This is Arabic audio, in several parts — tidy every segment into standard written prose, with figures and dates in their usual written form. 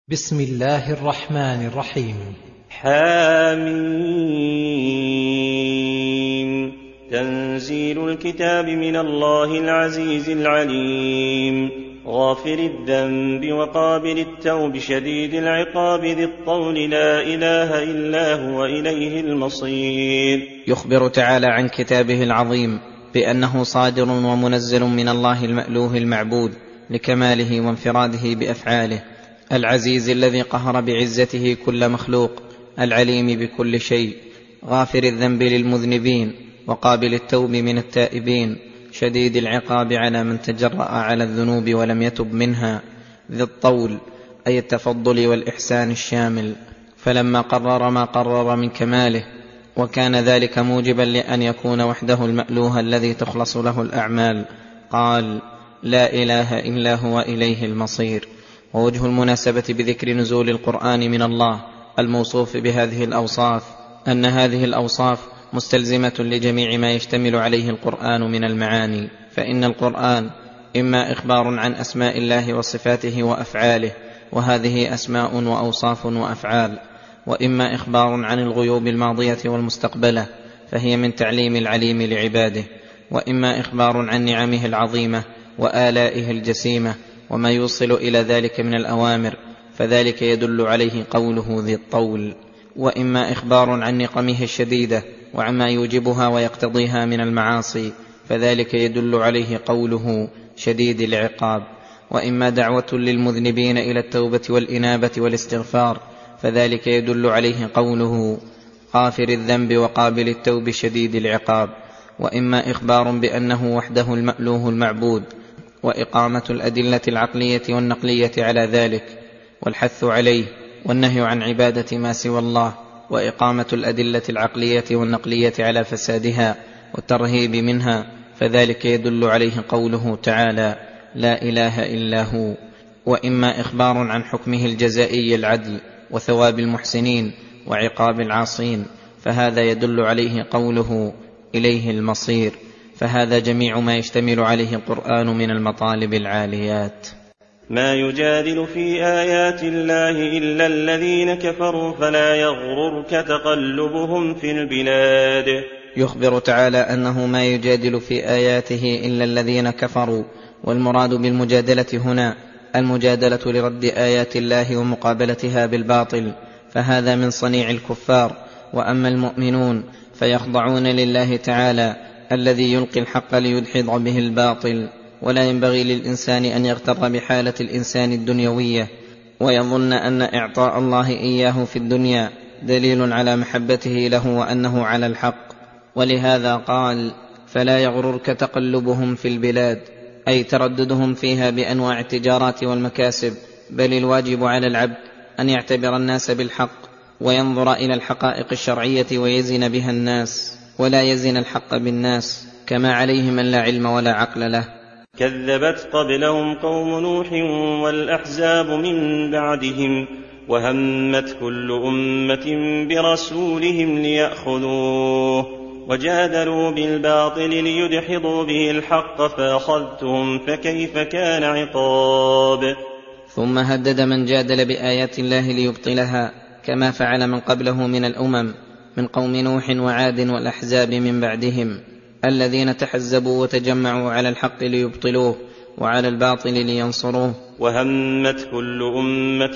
بسم الله الرحمن الرحيم. حامين. تنزيل الكتاب من الله العزيز العليم، غافر الذنب وقابل التوب شديد العقاب ذي الطول، لا إله إلا هو إليه المصير. يخبر تعالى عن كتابه العظيم بأنه صادر ومنزل من الله المألوه المعبود لكماله وانفراده بأفعاله، العزيز الذي قهر بعزته كل مخلوق، العليم بكل شيء، غافر الذنب للمذنبين وقابل التوب من التائبين، شديد العقاب على من تجرأ على الذنوب ولم يتب منها، ذي الطول أي التفضل والإحسان الشامل. فلما قرر ما قرر من كماله وكان ذلك موجبا لأن يكون وحده المألوه الذي تخلص له الأعمال، قال: لا إله إلا هو إليه المصير. ووجه المناسبة بذكر نزول القرآن من الله الموصوف بهذه الأوصاف أن هذه الأوصاف مستلزمة لجميع ما يشتمل عليه القرآن من المعاني، فإن القرآن إما إخبار عن أسماء الله وصفاته وأفعاله، وهذه أسماء وأوصاف وأفعال، وإما إخبار عن الغيوب الماضية والمستقبلة، فهي من تعليم العليم لعباده، وإما إخبار عن نعمه العظيمة وآلائه الجسيمة وما يوصل إلى ذلك من الأوامر، فذلك يدل عليه قوله ذي الطول، وإما إخبار عن نقمه الشديدة وعما يوجبها ويقتضيها من المعاصي، فذلك يدل عليه قوله شديد العقاب، وإما دعوة للمذنبين إلى التوبة والإنابة والاستغفار، فذلك يدل عليه قوله غافر الذنب وقابل التوب شديد العقاب، وإما إخبار بأنه وحده المألوه المعبود، وإقامة الأدلة العقلية والنقلية على ذلك، والحث عليه والنهي عن عبادة ما سوى الله، وإقامة الأدلة العقلية والنقلية على فسادها والترهيب منها، فذلك يدل عليه قوله تعالى: لا إله إلا هو. وإما إخبار عن حكمه الجزائي العدل وثواب المحسنين وعقاب العاصين، فهذا يدل عليه قوله إليه المصير، فهذا جميع ما يشتمل عليه القرآن من المطالب العاليات. ما يجادل في آيات الله إلا الذين كفروا فلا يغررك تقلبهم في البلاد. يخبر تعالى أنه ما يجادل في آياته إلا الذين كفروا، والمراد بالمجادلة هنا المجادلة لرد آيات الله ومقابلتها بالباطل، فهذا من صنيع الكفار. وأما المؤمنون فيخضعون لله تعالى الذي يلقي الحق ليدحض به الباطل، ولا ينبغي للإنسان أن يغتر بحالة الإنسان الدنيوية ويظن أن إعطاء الله إياه في الدنيا دليل على محبته له وأنه على الحق. ولهذا قال: فلا يغررك تقلبهم في البلاد، أي ترددهم فيها بأنواع التجارات والمكاسب، بل الواجب على العبد أن يعتبر الناس بالحق وينظر إلى الحقائق الشرعية ويزن بها الناس، ولا يزن الحق بالناس، كما عليه من لا علم ولا عقل له. كذبت قبلهم قوم نوح والأحزاب من بعدهم، وهمت كل أمة برسولهم ليأخذوه، وجادلوا بالباطل ليدحضوا به الحق، فأخذتهم فكيف كان عقاب. ثم هدد من جادل بآيات الله ليبطلها، كما فعل من قبله من الأمم، من قوم نوح وعاد والأحزاب من بعدهم، الذين تحزبوا وتجمعوا على الحق ليبطلوه وعلى الباطل لينصروه. وهمت كل أمة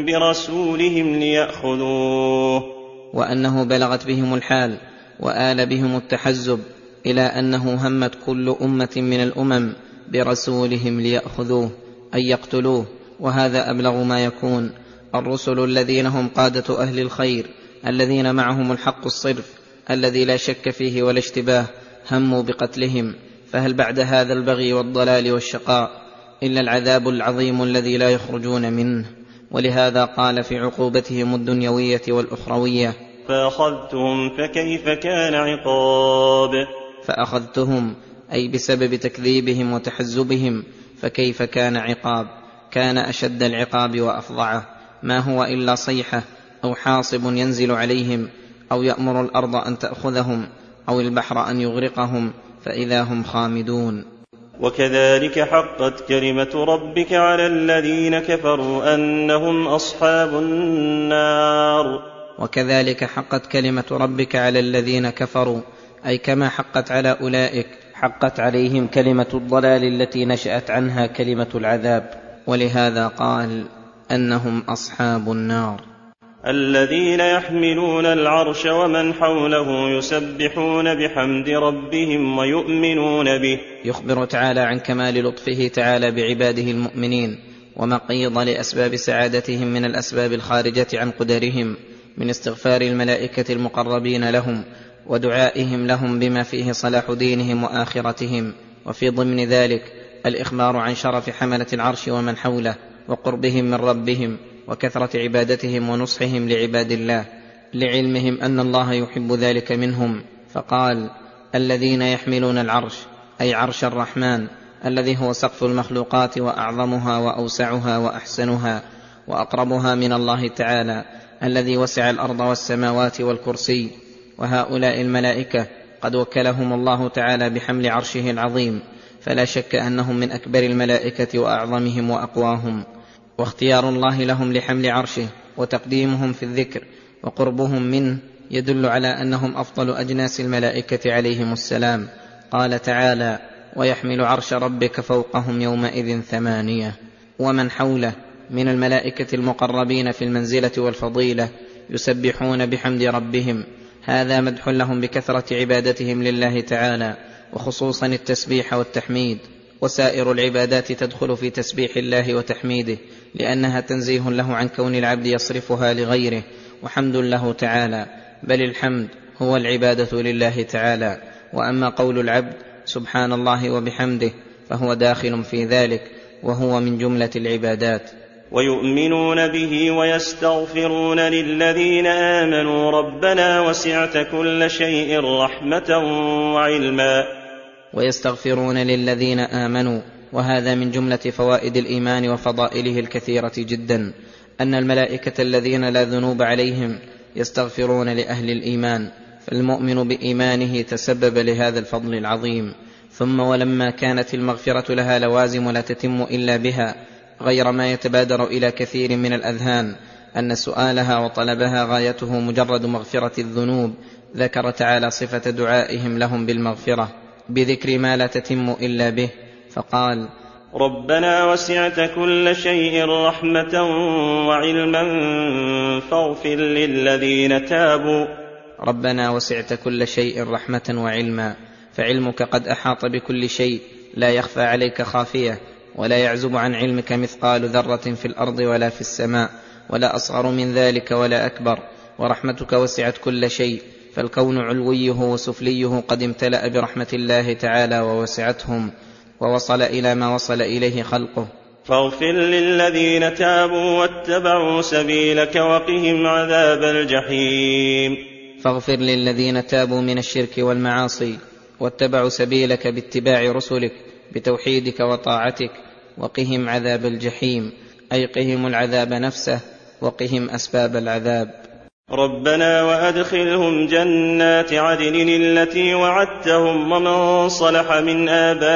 برسولهم ليأخذوه، وأنه بلغت بهم الحال وآل بهم التحزب إلى أنه همت كل أمة من الأمم برسولهم ليأخذوه أي يقتلوه، وهذا أبلغ ما يكون. الرسل الذين هم قادة أهل الخير الذين معهم الحق الصرف الذي لا شك فيه ولا اشتباه هموا بقتلهم، فهل بعد هذا البغي والضلال والشقاء إلا العذاب العظيم الذي لا يخرجون منه؟ ولهذا قال في عقوبتهم الدنيوية والأخروية: فأخذتهم فكيف كان عقاب. فأخذتهم أي بسبب تكذيبهم وتحزبهم، فكيف كان عقاب، كان أشد العقاب وأفظعه، ما هو إلا صيحة أو حاصب ينزل عليهم، أو يأمر الأرض أن تأخذهم، أو البحر أن يغرقهم فإذا هم خامدون. وكذلك حقت كلمة ربك على الذين كفروا أنهم أصحاب النار. وكذلك حقت كلمة ربك على الذين كفروا، أي كما حقت على أولئك حقت عليهم كلمة الضلال التي نشأت عنها كلمة العذاب، ولهذا قال أنهم أصحاب النار. الذين يحملون العرش ومن حوله يسبحون بحمد ربهم ويؤمنون به. يخبر تعالى عن كمال لطفه تعالى بعباده المؤمنين، وما قيض لأسباب سعادتهم من الأسباب الخارجة عن قدرهم، من استغفار الملائكة المقربين لهم ودعائهم لهم بما فيه صلاح دينهم وآخرتهم. وفي ضمن ذلك الإخبار عن شرف حملة العرش ومن حوله وقربهم من ربهم وكثرة عبادتهم ونصحهم لعباد الله، لعلمهم أن الله يحب ذلك منهم، فقال الذين يحملون العرش، أي عرش الرحمن الذي هو سقف المخلوقات وأعظمها وأوسعها وأحسنها وأقربها من الله تعالى، الذي وسع الأرض والسماوات والكرسي. وهؤلاء الملائكة قد وكلهم الله تعالى بحمل عرشه العظيم، فلا شك أنهم من أكبر الملائكة وأعظمهم وأقواهم. واختيار الله لهم لحمل عرشه وتقديمهم في الذكر وقربهم منه يدل على أنهم أفضل أجناس الملائكة عليهم السلام. قال تعالى ويحمل عرش ربك فوقهم يومئذ 8. ومن حوله من الملائكة المقربين في المنزلة والفضيلة يسبحون بحمد ربهم، هذا مدح لهم بكثرة عبادتهم لله تعالى، وخصوصا التسبيح والتحميد. وسائر العبادات تدخل في تسبيح الله وتحميده، لأنها تنزيه له عن كون العبد يصرفها لغيره، وحمد له تعالى، بل الحمد هو العبادة لله تعالى. وأما قول العبد سبحان الله وبحمده فهو داخل في ذلك، وهو من جملة العبادات. ويؤمنون به ويستغفرون للذين آمنوا ربنا وسعت كل شيء رحمة وعلما. ويستغفرون للذين آمنوا، وهذا من جملة فوائد الإيمان وفضائله الكثيرة جدا، أن الملائكة الذين لا ذنوب عليهم يستغفرون لأهل الإيمان، فالمؤمن بإيمانه تسبب لهذا الفضل العظيم. ثم ولما كانت المغفرة لها لوازم لا تتم إلا بها، غير ما يتبادر إلى كثير من الأذهان أن سؤالها وطلبها غايته مجرد مغفرة الذنوب، ذكر تعالى صفة دعائهم لهم بالمغفرة بذكر ما لا تتم إلا به، فقال ربنا وسعت كل شيء رحمة وعلما فاغفر للذين تابوا. ربنا وسعت كل شيء رحمة وعلما، فعلمك قد أحاط بكل شيء، لا يخفى عليك خافية، ولا يعزب عن علمك مثقال ذرة في الأرض ولا في السماء، ولا أصغر من ذلك ولا أكبر. ورحمتك وسعت كل شيء، فالكون علويه وسفليه قد امتلأ برحمة الله تعالى ووسعتهم، ووصل إلى ما وصل إليه خلقه. فاغفر للذين تابوا واتبعوا سبيلك وقهم عذاب الجحيم. فاغفر للذين تابوا من الشرك والمعاصي واتبعوا سبيلك باتباع رسلك بتوحيدك وطاعتك، وقهم عذاب الجحيم، أي قهم العذاب نفسه وقهم أسباب العذاب. ربنا وأدخلهم جنات عدن التي وعدتهم ومن صلح من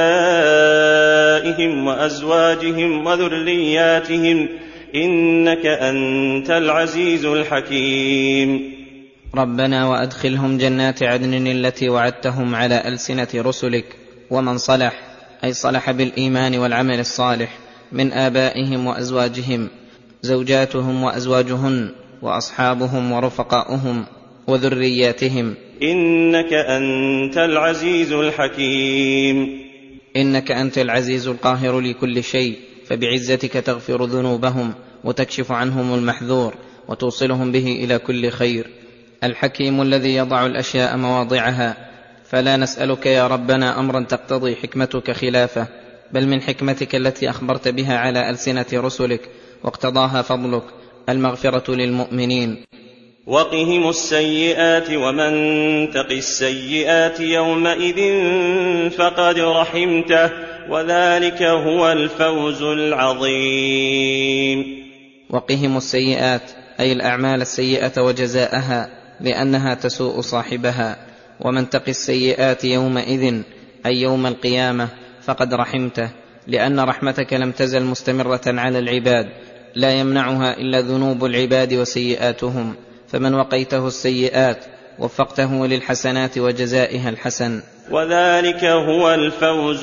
آبائهم وأزواجهم وذرياتهم إنك أنت العزيز الحكيم. ربنا وأدخلهم جنات عدن التي وعدتهم على ألسنة رسلك، ومن صلح أي صلح بالإيمان والعمل الصالح من آبائهم وأزواجهم، زوجاتهم وأزواجهن وأصحابهم ورفقاؤهم وذرياتهم إنك أنت العزيز الحكيم. إنك أنت العزيز القاهر لكل شيء، فبعزتك تغفر ذنوبهم وتكشف عنهم المحذور وتوصلهم به إلى كل خير. الحكيم الذي يضع الأشياء مواضعها، فلا نسألك يا ربنا أمرا تقتضي حكمتك خلافه، بل من حكمتك التي أخبرت بها على ألسنة رسلك واقتضاها فضلك المغفرة للمؤمنين. وقهم السيئات ومن تق السيئات يومئذ فقد رحمته وذلك هو الفوز العظيم. وقهم السيئات أي الأعمال السيئة وجزاءها، لأنها تسوء صاحبها. ومن تق السيئات يومئذ أي يوم القيامة فقد رحمته، لأن رحمتك لم تزل مستمرة على العباد، لا يمنعها إلا ذنوب العباد وسيئاتهم، فمن وقيته السيئات وفقته للحسنات وجزائها الحسن. وذلك هو الفوز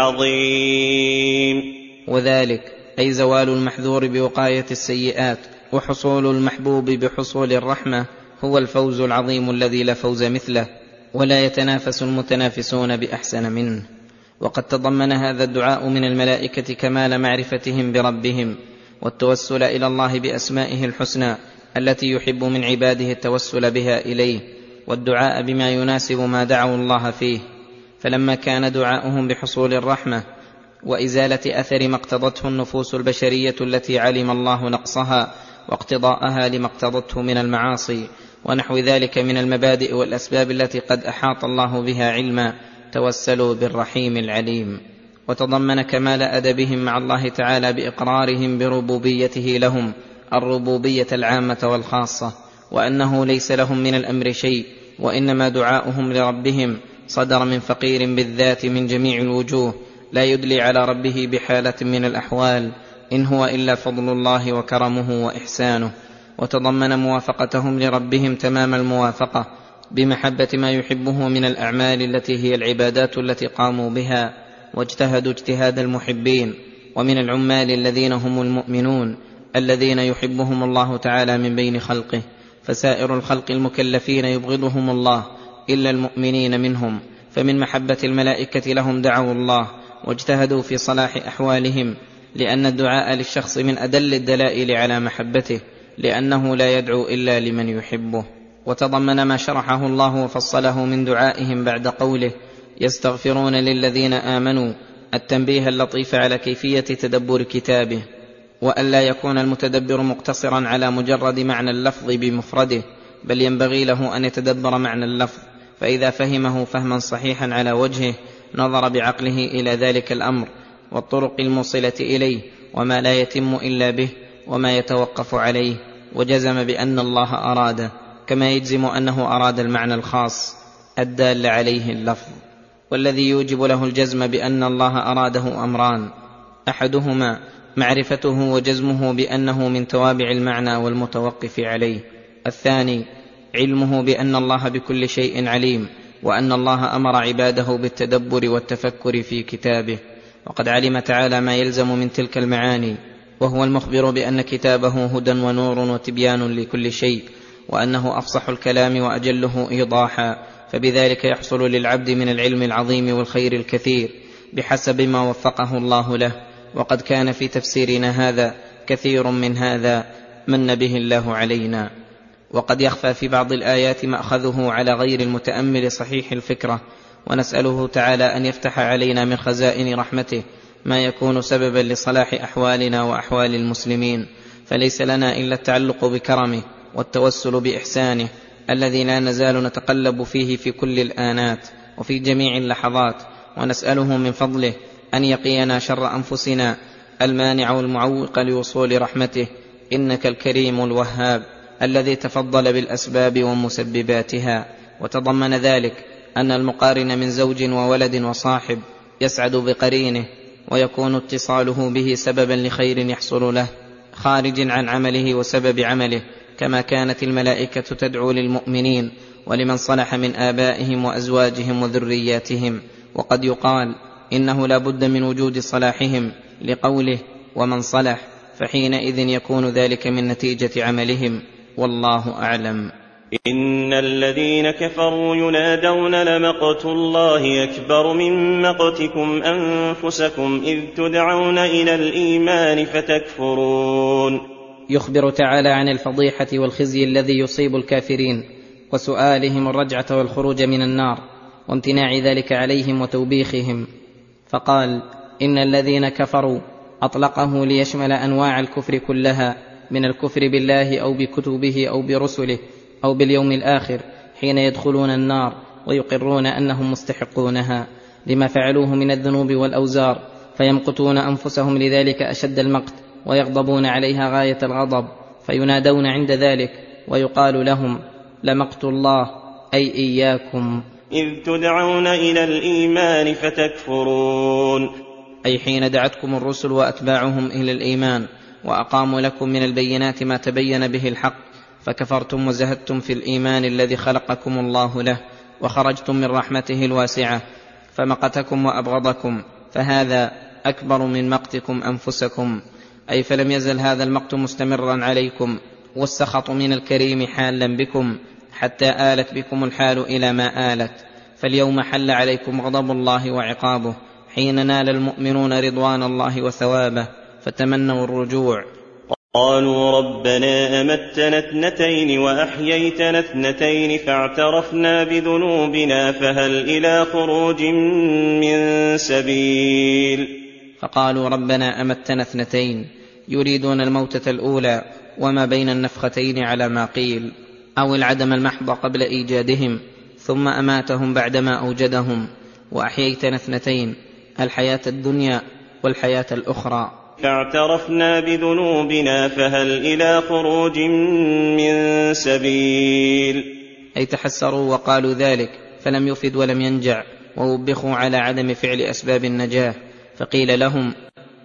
العظيم. وذلك أي زوال المحذور بوقاية السيئات وحصول المحبوب بحصول الرحمة هو الفوز العظيم الذي لا فوز مثله، ولا يتنافس المتنافسون بأحسن منه. وقد تضمن هذا الدعاء من الملائكة كمال معرفتهم بربهم، والتوسل إلى الله بأسمائه الحسنى التي يحب من عباده التوسل بها إليه، والدعاء بما يناسب ما دعوا الله فيه. فلما كان دعاؤهم بحصول الرحمة وإزالة أثر ما اقتضته النفوس البشرية التي علم الله نقصها واقتضاءها لما اقتضته من المعاصي ونحو ذلك من المبادئ والأسباب التي قد أحاط الله بها علما، توسلوا بالرحيم العليم. وتضمن كمال أدبهم مع الله تعالى بإقرارهم بربوبيته لهم، الربوبية العامة والخاصة، وأنه ليس لهم من الأمر شيء، وإنما دعاؤهم لربهم صدر من فقير بالذات من جميع الوجوه، لا يدلي على ربه بحالة من الأحوال، إن هو إلا فضل الله وكرمه وإحسانه. وتضمن موافقتهم لربهم تمام الموافقة بمحبة ما يحبه من الأعمال التي هي العبادات التي قاموا بها، واجتهدوا اجتهاد المحبين، ومن العمال الذين هم المؤمنون الذين يحبهم الله تعالى من بين خلقه، فسائر الخلق المكلفين يبغضهم الله إلا المؤمنين منهم، فمن محبة الملائكة لهم دعوا الله واجتهدوا في صلاح أحوالهم، لأن الدعاء للشخص من أدل الدلائل على محبته، لأنه لا يدعو إلا لمن يحبه. وتضمن ما شرحه الله وفصله من دعائهم بعد قوله يستغفرون للذين آمنوا التنبيه اللطيف على كيفية تدبر كتابه، وألا يكون المتدبر مقتصرا على مجرد معنى اللفظ بمفرده، بل ينبغي له أن يتدبر معنى اللفظ، فإذا فهمه فهما صحيحا على وجهه نظر بعقله إلى ذلك الأمر والطرق الموصلة إليه، وما لا يتم إلا به وما يتوقف عليه، وجزم بأن الله أراد، كما يجزم أنه أراد المعنى الخاص الدال عليه اللفظ. والذي يوجب له الجزم بأن الله أراده أمران: أحدهما معرفته وجزمه بأنه من توابع المعنى والمتوقف عليه، الثاني علمه بأن الله بكل شيء عليم، وأن الله أمر عباده بالتدبر والتفكر في كتابه. وقد علم تعالى ما يلزم من تلك المعاني، وهو المخبر بأن كتابه هدى ونور وتبيان لكل شيء، وأنه أفصح الكلام وأجله إيضاحا، فبذلك يحصل للعبد من العلم العظيم والخير الكثير بحسب ما وفقه الله له. وقد كان في تفسيرنا هذا كثير من هذا من به الله علينا. وقد يخفى في بعض الآيات مأخذه على غير المتأمل صحيح الفكرة، ونسأله تعالى أن يفتح علينا من خزائن رحمته ما يكون سببا لصلاح أحوالنا وأحوال المسلمين، فليس لنا إلا التعلق بكرمه والتوسل بإحسانه الذي لا نزال نتقلب فيه في كل الآنات وفي جميع اللحظات، ونسأله من فضله أن يقينا شر أنفسنا المانع والمعوق لوصول رحمته، إنك الكريم الوهاب الذي تفضل بالأسباب ومسبباتها. وتضمن ذلك أن المقارن من زوج وولد وصاحب يسعد بقرينه، ويكون اتصاله به سببا لخير يحصل له خارج عن عمله وسبب عمله، كما كانت الملائكة تدعو للمؤمنين ولمن صلح من آبائهم وأزواجهم وذرياتهم. وقد يقال إنه لا بد من وجود صلاحهم لقوله ومن صلح، فحينئذ يكون ذلك من نتيجة عملهم، والله أعلم. إن الذين كفروا ينادون لمقت الله أكبر من مقتكم أنفسكم إذ تدعون إلى الإيمان فتكفرون. يخبر تعالى عن الفضيحة والخزي الذي يصيب الكافرين، وسؤالهم الرجعة والخروج من النار، وامتناع ذلك عليهم وتوبيخهم، فقال إن الذين كفروا أطلقه ليشمل أنواع الكفر كلها، من الكفر بالله أو بكتبه أو برسله أو باليوم الآخر، حين يدخلون النار ويقرون أنهم مستحقونها لما فعلوه من الذنوب والأوزار، فيمقتون أنفسهم لذلك أشد المقت، ويغضبون عليها غاية الغضب، فينادون عند ذلك ويقال لهم لمقت الله أي إياكم. إذ تدعون إلى الإيمان فتكفرون. أي حين دعتكم الرسل وأتباعهم إلى الإيمان وأقاموا لكم من البينات ما تبين به الحق، فكفرتم وزهدتم في الإيمان الذي خلقكم الله له، وخرجتم من رحمته الواسعة فمقتكم وأبغضكم، فهذا أكبر من مقتكم أنفسكم. أي فلم يزل هذا المقت مستمرا عليكم، والسخط من الكريم حالا بكم، حتى آلت بكم الحال إلى ما آلت. فاليوم حل عليكم غضب الله وعقابه، حين نال المؤمنون رضوان الله وثوابه، فتمنوا الرجوع. قالوا ربنا أمتنا 2 وأحييتنا 2 فاعترفنا بذنوبنا فهل إلى خروج من سبيل. فقالوا ربنا أمتنا 2، يريدون الموتة الأولى وما بين النفختين على ما قيل، أو العدم المحض قبل إيجادهم، ثم أماتهم بعدما أوجدهم. وأحييتنا 2، الحياة الدنيا والحياة الأخرى. فاعترفنا بذنوبنا فهل إلى خروج من سبيل. أي تحسروا وقالوا ذلك فلم يفد ولم ينجع، ووبخوا على عدم فعل أسباب النجاة، فقيل لهم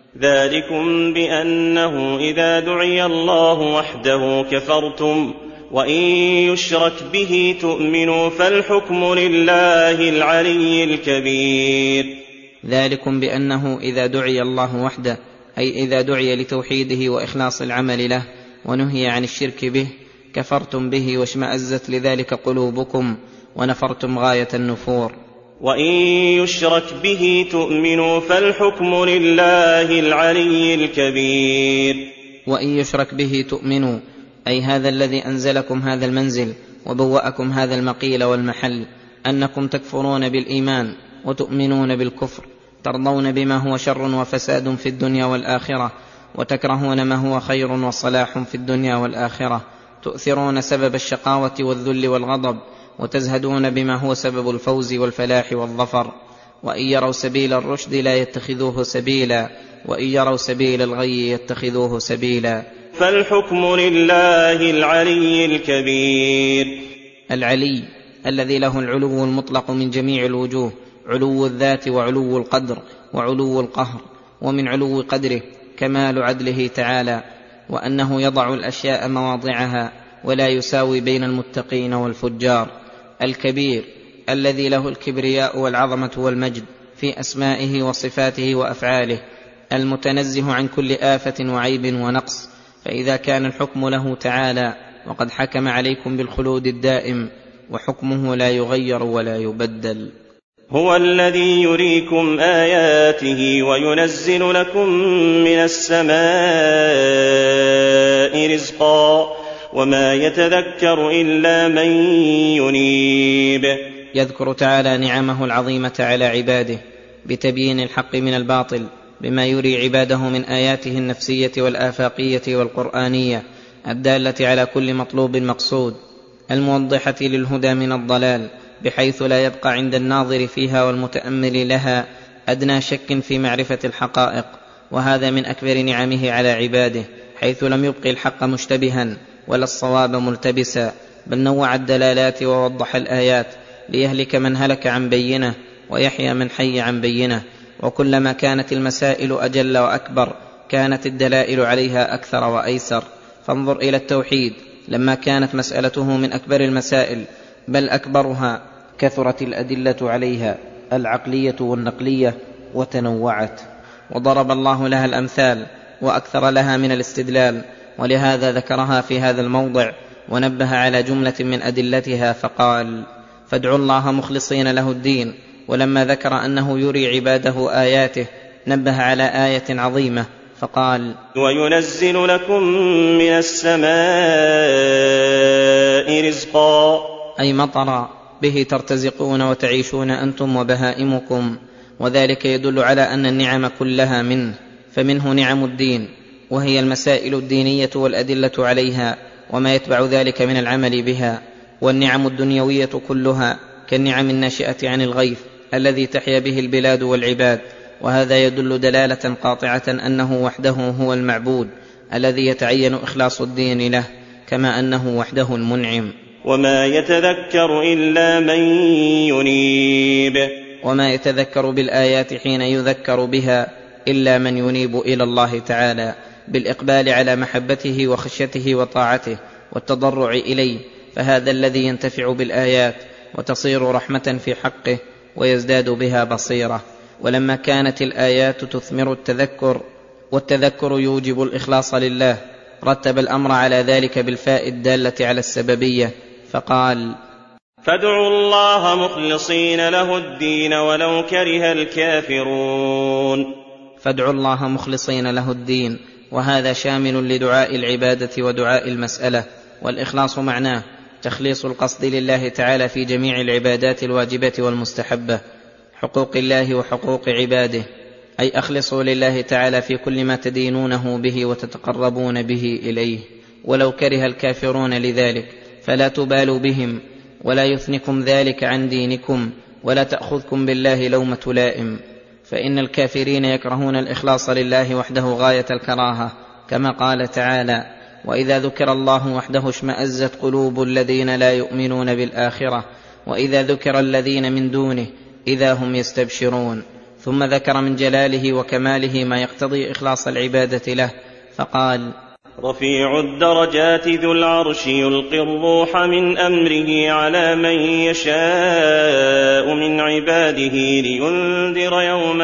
ذلكم بأنه إذا دعي الله وحده كفرتم وإن يشرك به تؤمنوا فالحكم لله العلي الكبير. ذلكم بأنه إذا دعي الله وحده، أي إذا دعي لتوحيده وإخلاص العمل له ونهي عن الشرك به، كفرتم به واشمأزت لذلك قلوبكم ونفرتم غاية النفور. وإن يشرك به تؤمنوا فالحكم لله العلي الكبير. وإن يشرك به تؤمنوا، أي هذا الذي أنزلكم هذا المنزل وبوأكم هذا المقيل والمحل، أنكم تكفرون بالإيمان وتؤمنون بالكفر، ترضون بما هو شر وفساد في الدنيا والآخرة، وتكرهون ما هو خير وصلاح في الدنيا والآخرة، تؤثرون سبب الشقاوة والذل والغضب، وتزهدون بما هو سبب الفوز والفلاح والظفر. وإن يروا سبيل الرشد لا يتخذوه سبيلا، وإن يروا سبيل الغي يتخذوه سبيلا. فالحكم لله العلي الكبير. العلي الذي له العلو المطلق من جميع الوجوه، علو الذات وعلو القدر وعلو القهر، ومن علو قدره كمال عدله تعالى، وأنه يضع الأشياء مواضعها ولا يساوي بين المتقين والفجار. الكبير الذي له الكبرياء والعظمة والمجد في أسمائه وصفاته وأفعاله، المتنزه عن كل آفة وعيب ونقص. فإذا كان الحكم له تعالى وقد حكم عليكم بالخلود الدائم، وحكمه لا يغير ولا يبدل. هو الذي يريكم آياته وينزل لكم من السماء رزقا وما يتذكر إلا من ينيب. يذكر تعالى نعمه العظيمة على عباده بتبيين الحق من الباطل، بما يري عباده من آياته النفسية والآفاقية والقرآنية الدالة على كل مطلوب مقصود، الموضحة للهدى من الضلال، بحيث لا يبقى عند الناظر فيها والمتأمل لها أدنى شك في معرفة الحقائق. وهذا من أكبر نعمه على عباده، حيث لم يبق الحق مشتبها ولا الصواب ملتبسا، بل نوع الدلالات ووضح الآيات، ليهلك من هلك عن بينه ويحيى من حي عن بينه. وكلما كانت المسائل أجل وأكبر، كانت الدلائل عليها أكثر وأيسر. فانظر إلى التوحيد، لما كانت مسألته من أكبر المسائل بل أكبرها، كثرت الأدلة عليها العقلية والنقلية وتنوعت، وضرب الله لها الأمثال وأكثر لها من الاستدلال، ولهذا ذكرها في هذا الموضع ونبه على جملة من أدلتها فقال: فادعوا الله مخلصين له الدين. ولما ذكر أنه يري عباده آياته نبه على آية عظيمة فقال: وينزل لكم من السماء رزقا، أي مطرا به ترتزقون وتعيشون أنتم وبهائمكم. وذلك يدل على أن النعم كلها منه، فمنه نعم الدين وهي المسائل الدينية والأدلة عليها وما يتبع ذلك من العمل بها، والنعم الدنيوية كلها كالنعم الناشئة عن الغيث الذي تحيا به البلاد والعباد. وهذا يدل دلالة قاطعة أنه وحده هو المعبود الذي يتعين إخلاص الدين له، كما أنه وحده المنعم. وما يتذكر إلا من ينيب. وما يتذكر بالآيات حين يذكر بها إلا من ينيب إلى الله تعالى بالإقبال على محبته وخشيته وطاعته والتضرع إليه، فهذا الذي ينتفع بالآيات وتصير رحمة في حقه ويزداد بها بصيرة. ولما كانت الآيات تثمر التذكر والتذكر يوجب الإخلاص لله، رتب الأمر على ذلك بالفاء الدالة على السببية، فقال: فادعوا الله مخلصين له الدين ولو كره الكافرون. فادعوا الله مخلصين له الدين، وهذا شامل لدعاء العبادة ودعاء المسألة. والإخلاص معناه تخليص القصد لله تعالى في جميع العبادات الواجبة والمستحبة، حقوق الله وحقوق عباده، أي أخلصوا لله تعالى في كل ما تدينونه به وتتقربون به إليه، ولو كره الكافرون لذلك، فلا تبالوا بهم ولا يثنكم ذلك عن دينكم، ولا تأخذكم بالله لومة لائم، فإن الكافرين يكرهون الإخلاص لله وحده غاية الكراهة، كما قال تعالى: وإذا ذكر الله وحده اشمأزت قلوب الذين لا يؤمنون بالآخرة وإذا ذكر الذين من دونه إذا هم يستبشرون. ثم ذكر من جلاله وكماله ما يقتضي إخلاص العبادة له، فقال: رفيع الدرجات ذو العرش يلقي الروح من أمره على من يشاء من عباده لينذر يوم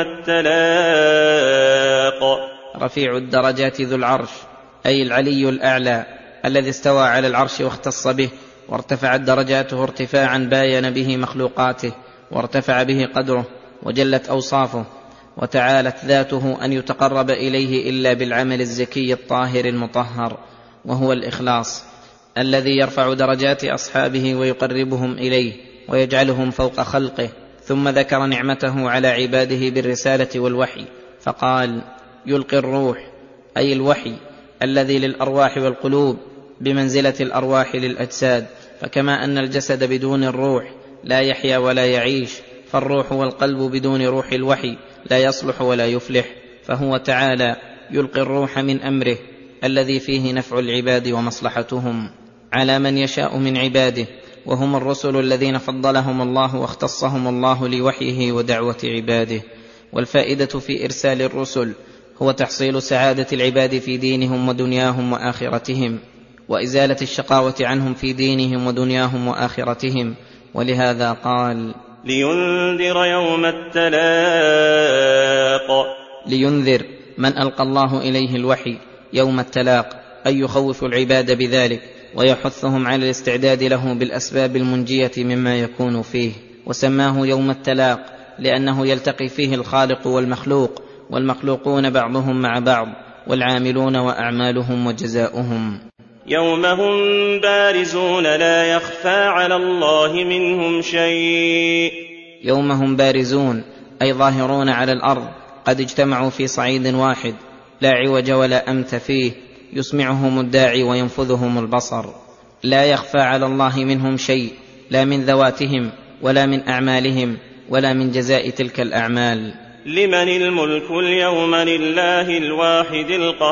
التلاق. رفيع الدرجات ذو العرش أي العلي الأعلى الذي استوى على العرش واختص به، وارتفعت درجاته ارتفاعا باين به مخلوقاته، وارتفع به قدره، وجلت أوصافه، وتعالت ذاته أن يتقرب إليه إلا بالعمل الزكي الطاهر المطهر، وهو الإخلاص الذي يرفع درجات أصحابه ويقربهم إليه ويجعلهم فوق خلقه. ثم ذكر نعمته على عباده بالرسالة والوحي، فقال: يلقي الروح أي الوحي الذي للأرواح والقلوب بمنزلة الأرواح للأجساد، فكما أن الجسد بدون الروح لا يحيا ولا يعيش، فالروح والقلب بدون روح الوحي لا يصلح ولا يفلح، فهو تعالى يلقي الروح من أمره الذي فيه نفع العباد ومصلحتهم على من يشاء من عباده، وهم الرسل الذين فضلهم الله واختصهم الله لوحيه ودعوة عباده. والفائدة في إرسال الرسل هو تحصيل سعادة العباد في دينهم ودنياهم وآخرتهم، وإزالة الشقاوة عنهم في دينهم ودنياهم وآخرتهم. ولهذا قال: لينذر يوم التلاق. لينذر من ألقى الله إليه الوحي يوم التلاق، أي يخوف العباد بذلك ويحثهم على الاستعداد له بالأسباب المنجية مما يكون فيه. وسماه يوم التلاق لأنه يلتقي فيه الخالق والمخلوق، والمخلوقون بعضهم مع بعض، والعاملون وأعمالهم وجزاؤهم. يوم هم بارزون لا يخفى على الله منهم شيء. يوم هم بارزون أي ظاهرون على الأرض، قد اجتمعوا في صعيد واحد لا عوج ولا أمت فيه، يسمعهم الداعي وينفذهم البصر. لا يخفى على الله منهم شيء، لا من ذواتهم ولا من أعمالهم ولا من جزاء تلك الأعمال. لمن الملك اليوم لله الواحد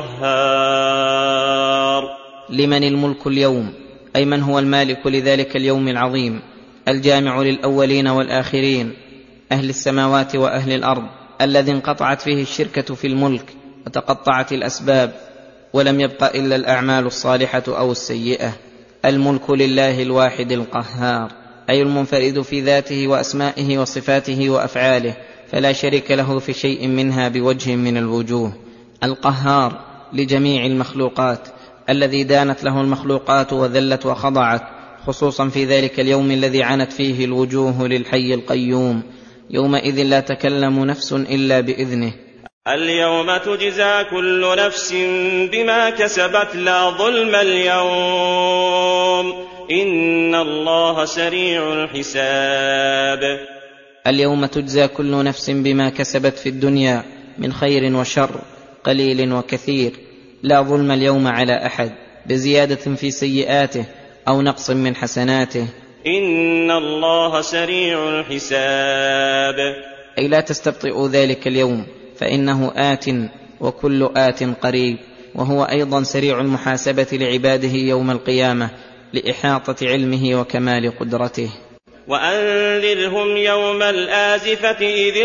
القهار. لمن الملك اليوم أي من هو المالك لذلك اليوم العظيم الجامع للأولين والآخرين، أهل السماوات وأهل الأرض، الذي انقطعت فيه الشركة في الملك وتقطعت الأسباب ولم يبق إلا الأعمال الصالحة أو السيئة. الملك لله الواحد القهار أي المنفرد في ذاته وأسمائه وصفاته وأفعاله، فلا شريك له في شيء منها بوجه من الوجوه. القهار لجميع المخلوقات الذي دانت له المخلوقات وذلت وخضعت، خصوصا في ذلك اليوم الذي عنت فيه الوجوه للحي القيوم، يومئذ لا تكلم نفس إلا بإذنه. اليوم تجزى كل نفس بما كسبت لا ظلم اليوم إن الله سريع الحساب. اليوم تجزى كل نفس بما كسبت في الدنيا من خير وشر، قليل وكثير، لا ظلم اليوم على أحد بزيادة في سيئاته أو نقص من حسناته. إن الله سريع الحساب أي لا تستبطئوا ذلك اليوم، فإنه آت وكل آت قريب، وهو أيضا سريع المحاسبة لعباده يوم القيامة، لإحاطة علمه وكمال قدرته. وأنذرهم يوم الآزفة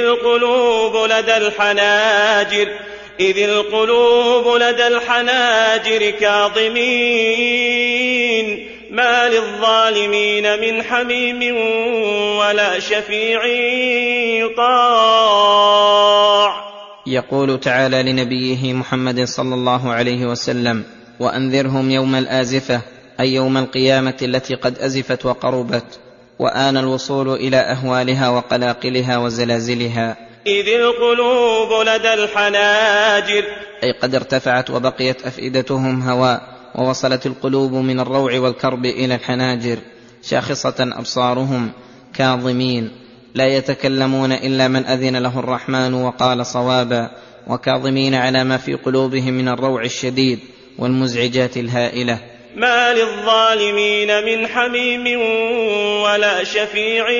إذ القلوب لدى الحناجر كاظمين ما للظالمين من حميم ولا شفيع يطاع. يقول تعالى لنبيه محمد صلى الله عليه وسلم: وأنذرهم يوم الآزفة، أي يوم القيامة التي قد أزفت وقربت، وآن الوصول إلى أهوالها وقلاقلها وزلازلها. إذ القلوب لدى الحناجر، أي قد ارتفعت وبقيت أفئدتهم هواء، ووصلت القلوب من الروع والكرب إلى الحناجر، شاخصة أبصارهم كاظمين، لا يتكلمون إلا من أذن له الرحمن وقال صوابا، وكاظمين على ما في قلوبهم من الروع الشديد والمزعجات الهائلة. ما للظالمين من حميم ولا شفيع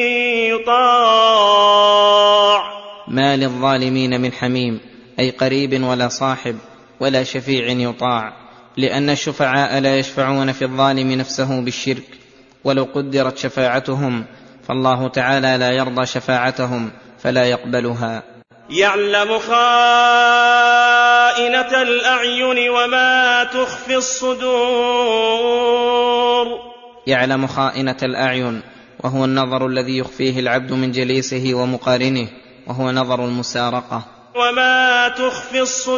يطاع. ما للظالمين من حميم، أي قريب ولا صاحب ولا شفيع يطاع، لأن الشفعاء لا يشفعون في الظالم نفسه بالشرك، ولو قدرت شفاعتهم فالله تعالى لا يرضى شفاعتهم فلا يقبلها. يعلم خائنة الأعين وما تخفي الصدور. يعلم خائنة الأعين، وهو النظر الذي يخفيه العبد من جليسه ومقارنه، وهو نظر المسارقة. وما تخفي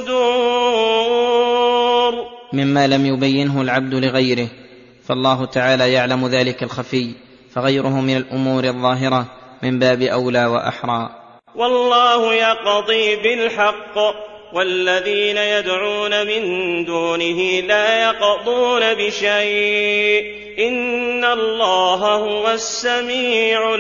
الصدور، مما لم يبينه العبد لغيره، فالله تعالى يعلم ذلك الخفي، فغيره من الأمور الظاهرة من باب أولى وأحرى. والله يقضي بالحق، والذين يدعون من دونه لا يقضون بشيء، إن الله هو السميع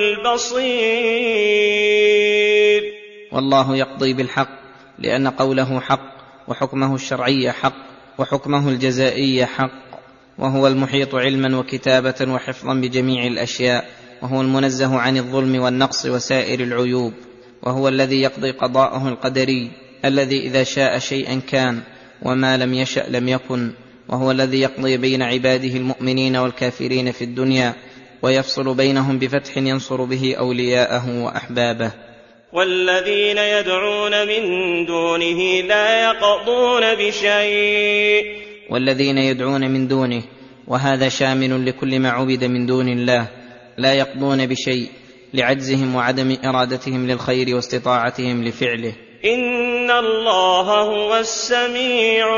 البصير. والله يقضي بالحق، لأن قوله حق، وحكمه الشرعي حق، وحكمه الجزائي حق، وهو المحيط علما وكتابة وحفظا بجميع الأشياء، وهو المنزه عن الظلم والنقص وسائر العيوب، وهو الذي يقضي قضاءه القدري الذي إذا شاء شيئا كان، وما لم يشأ لم يكن، وهو الذي يقضي بين عباده المؤمنين والكافرين في الدنيا، ويفصل بينهم بفتح ينصر به أولياءه وأحبابه. والذين يدعون من دونه لا يقضون بشيء. والذين يدعون من دونه، وهذا شامل لكل ما عبد من دون الله، لا يقضون بشيء لعجزهم وعدم إرادتهم للخير واستطاعتهم لفعله. إن الله هو السميع